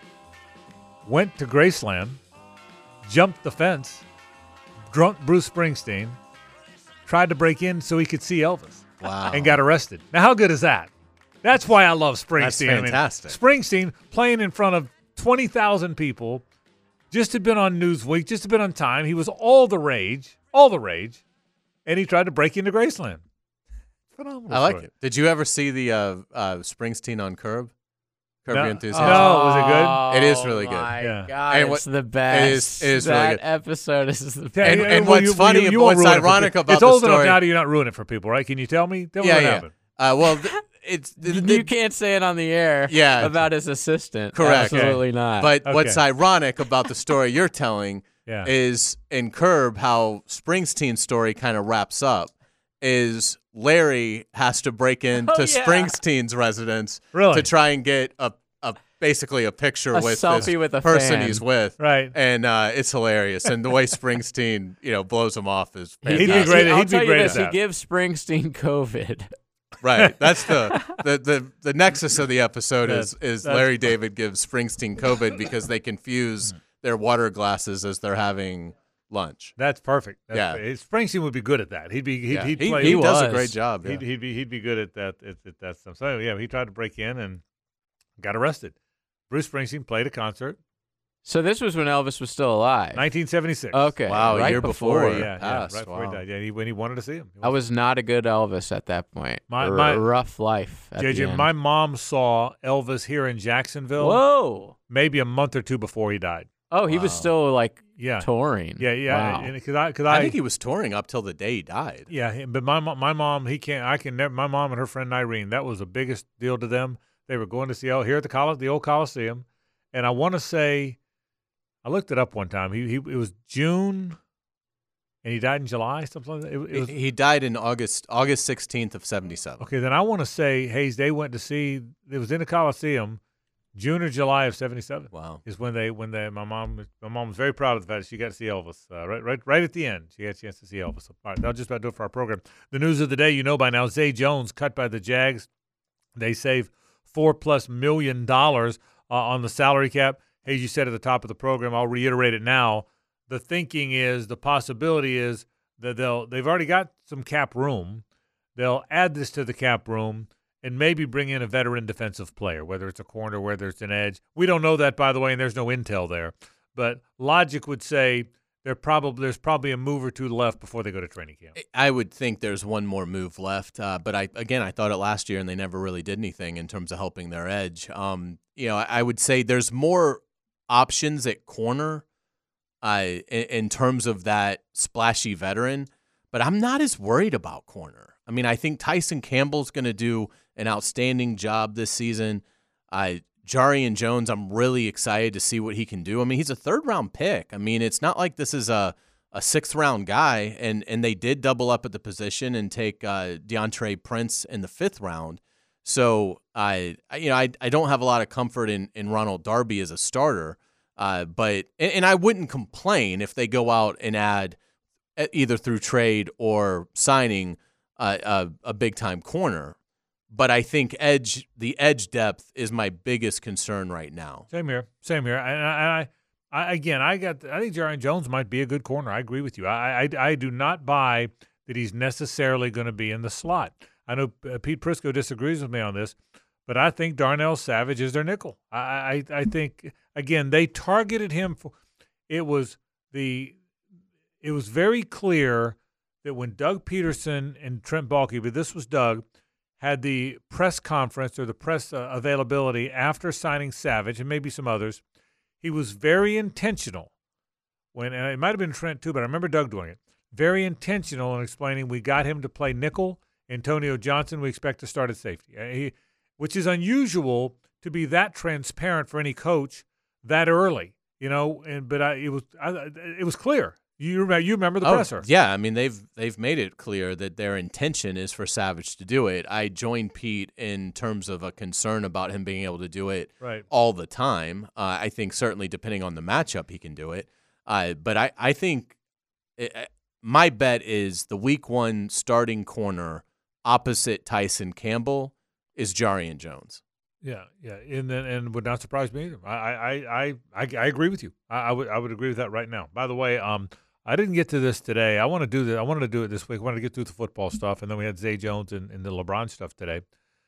went to Graceland, jumped the fence, drunk Bruce Springsteen, tried to break in so he could see Elvis. Wow. And got arrested. Now, how good is that? That's why I love Springsteen. That's I mean, fantastic. Springsteen playing in front of twenty thousand people, just had been on Newsweek, just had been on Time. He was all the rage, all the rage, and he tried to break into Graceland. Phenomenal I like story. it. Did you ever see the uh, uh, Springsteen on Curb? Curb No. Your Enthusiasm? No, was it good? It is really good. Oh my Yeah. God, And what- it's the best. It is- it is really that good. episode is the best. Yeah, And- yeah, and well, what's you- funny you- and you won't what's ruin it for ironic people. about it's the old enough story- now to you not ruin it for people, right? Can you tell me? Tell me Yeah, what yeah. happened. Uh, well, th- it's the, the, you can't say it on the air Yeah. about his assistant. Correct. Absolutely not. But Okay. what's ironic about the story you're telling Yeah. is in Curb how Springsteen's story kind of wraps up is Larry has to break into Oh, yeah. Springsteen's residence Really? to try and get a, a basically a picture A with selfie this with a person fan. he's with. Right. And uh, it's hilarious. And the way Springsteen, you know, blows him off is He'd be fantastic. great at- I'll he'd be tell you great at this, that. He gives Springsteen COVID. Right. That's the, the, the, the nexus of the episode is, That- is that's- Larry David gives Springsteen COVID because they confuse their water glasses as they're having lunch. That's perfect. That's Yeah. great. Springsteen would be good at that. He'd be he'd, Yeah. he'd He, play. he He does a was. great job. Yeah. He'd, he'd be he'd be good at that at, at that stuff. So yeah, he tried to break in and got arrested. Bruce Springsteen played a concert, So this was when Elvis was still alive. nineteen seventy-six. Okay. Wow, a right year before. Yeah, yeah, passed. right before Wow. he died. Yeah, he, when he wanted to see him. He I was not a good Elvis at that point. My- R- my- rough life. At J J, the end. my mom saw Elvis here in Jacksonville Whoa. maybe a month or two before he died. Oh, he was Wow. still like Yeah. touring. Yeah, yeah. Wow. Because I, cause I, I, think he was touring up till the day he died. Yeah, he- but my mo- my mom, he can't. I can never. My mom and her friend Irene, that was the biggest deal to them. They were going to see El here at the Coli- the old Coliseum, and I want to say, I looked it up one time. He he it was June, and he died in July, something like that. It, it was, he, he died in August August sixteenth of seventy-seven. okay, then I want to say Hayes. They went to see. It was in the Coliseum, June or July of seventy-seven. Wow. Is when they when they my mom my mom was very proud of the fact that she got to see Elvis uh, right right right at the end. She had a chance to see Elvis. All right, that'll just about do it for our program. The news of the day, you know by now. Zay Jones cut by the Jags. They save four plus million dollars uh, on the salary cap. Hey, you said at the top of the program, I'll reiterate it now. The thinking is, the possibility is that they'll they've already got some cap room. They'll add this to the cap room and maybe bring in a veteran defensive player, whether it's a corner, whether it's an edge. We don't know that, by the way, and there's no intel there. But logic would say there probably there's probably a move or two left before they go to training camp. I would think there's one more move left, uh, but I again I thought it last year and they never really did anything in terms of helping their edge. Um, you know, I, I would say there's more options at corner, uh, in, in terms of that splashy veteran, but I'm not as worried about corner. I mean, I think Tyson Campbell's going to do an outstanding job this season. Uh, Jarian Jones, I'm really excited to see what he can do. I mean, he's a third-round pick. I mean, it's not like this is a, a sixth-round guy, and, and they did double up at the position and take uh, DeAndre Prince in the fifth round. So, I you know, I, I don't have a lot of comfort in, in Ronald Darby as a starter, uh, but and, and I wouldn't complain if they go out and add, either through trade or signing, uh, a, a big-time corner. But I think edge, the edge depth is my biggest concern right now. Same here, same here. And I, I, I, again, I got. I think Jarian Jones might be a good corner. I agree with you. I, I, I do not buy that he's necessarily going to be in the slot. I know uh, Pete Prisco disagrees with me on this, but I think Darnell Savage is their nickel. I, I, I think again they targeted him for. It was the. It was very clear that when Doug Peterson and Trent Baalke, but this was Doug, had the press conference or the press uh, availability after signing Savage and maybe some others, he was very intentional. When and it might have been Trent too, but I remember Doug doing it. Very intentional in explaining we got him to play nickel. Antonio Johnson we expect to start at safety, uh, he, which is unusual to be that transparent for any coach that early. You know, and but I, it was I, it was clear. You remember, you remember the oh, presser. Yeah, I mean, they've they've made it clear that their intention is for Savage to do it. I joined Pete in terms of a concern about him being able to do it right. all the time. Uh, I think certainly depending on the matchup, he can do it. Uh, but I, I think it, my bet is the week one starting corner opposite Tyson Campbell is Jarian Jones. Yeah, yeah, and then and would not surprise me either. I I I I, I agree with you. I, I would I would agree with that right now. By the way, um, I didn't get to this today. I want to do that. I wanted to do it this week. I wanted to get through the football stuff, and then we had Zay Jones and, and the LeBron stuff today.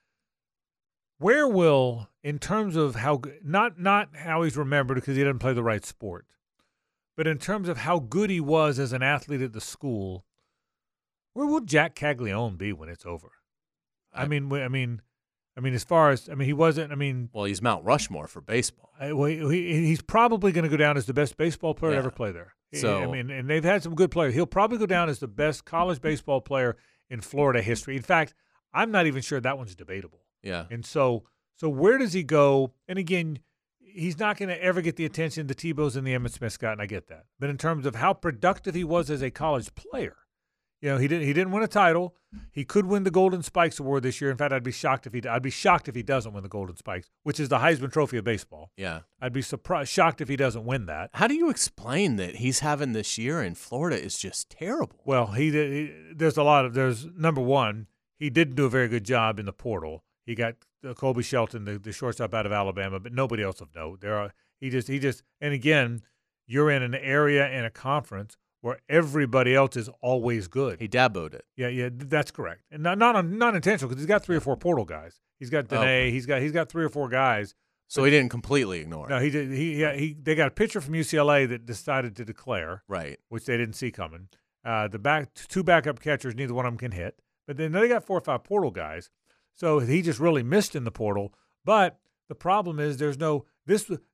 Where will, in terms of how good, not not how he's remembered because he didn't play the right sport, but in terms of how good he was as an athlete at the school, where will Jack Caglione be when it's over? I, I mean, I mean. I mean, as far as, I mean, he wasn't, I mean. Well, he's Mount Rushmore for baseball. I, well, he, he's probably going to go down as the best baseball player yeah. to ever play there. So, I mean, and they've had some good players. He'll probably go down as the best college baseball player in Florida history. In fact, I'm not even sure that one's debatable. Yeah. And so, so where does he go? And again, he's not going to ever get the attention the Tebows and the Emmitt Smiths got, and I get that. But in terms of how productive he was as a college player, you know, he didn't. He didn't win a title. He could win the Golden Spikes Award this year. In fact, I'd be shocked if he. I'd be shocked if he doesn't win the Golden Spikes, which is the Heisman Trophy of baseball. Yeah, I'd be surprised, shocked if he doesn't win that. How do you explain that he's having this year in Florida is just terrible? Well, he, he there's a lot of there's number one. He didn't do a very good job in the portal. He got uh, Kobe Shelton, the, the shortstop out of Alabama, but nobody else of note. There are he just he just and again, you're in an area and a conference where everybody else is always good. He daboed it. Yeah, yeah, that's correct, and not not not intentional because he's got three or four portal guys. He's got Dene. Okay. He's got he's got three or four guys. So he didn't completely ignore it. No, he did. He yeah, he they got a pitcher from U C L A that decided to declare, right, which they didn't see coming. Uh, the back two backup catchers, neither one of them can hit, but then they got four or five portal guys. So he just really missed in the portal. But the problem is there's no this.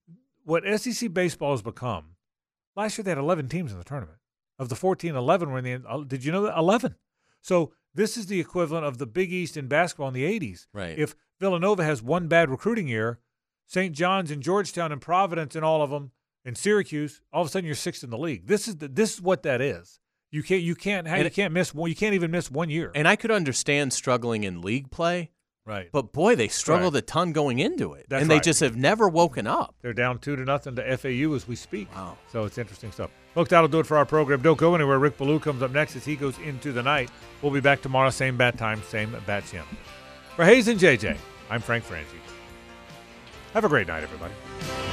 what S E C baseball has become, last year they had eleven teams in the tournament. Of the fourteen, eleven were in the uh, – did you know that? eleven. So this is the equivalent of the Big East in basketball in the eighties. Right. If Villanova has one bad recruiting year, Saint John's and Georgetown and Providence and all of them, and Syracuse, all of a sudden you're sixth in the league. This is the, this is what that is. You can't you can't have, you can't miss one. You can't even miss one year. And I could understand struggling in league play, right? But boy, they struggled Right. a ton going into it, That's and they right. just have never woken up. They're down two to nothing to F A U as we speak. Wow! So it's interesting stuff. Look, that'll do it for our program. Don't go anywhere. Rick Ballou comes up next as he goes into the night. We'll be back tomorrow, same bat time, same bat channel. For Hayes and J J, I'm Frank Frangie. Have a great night, everybody.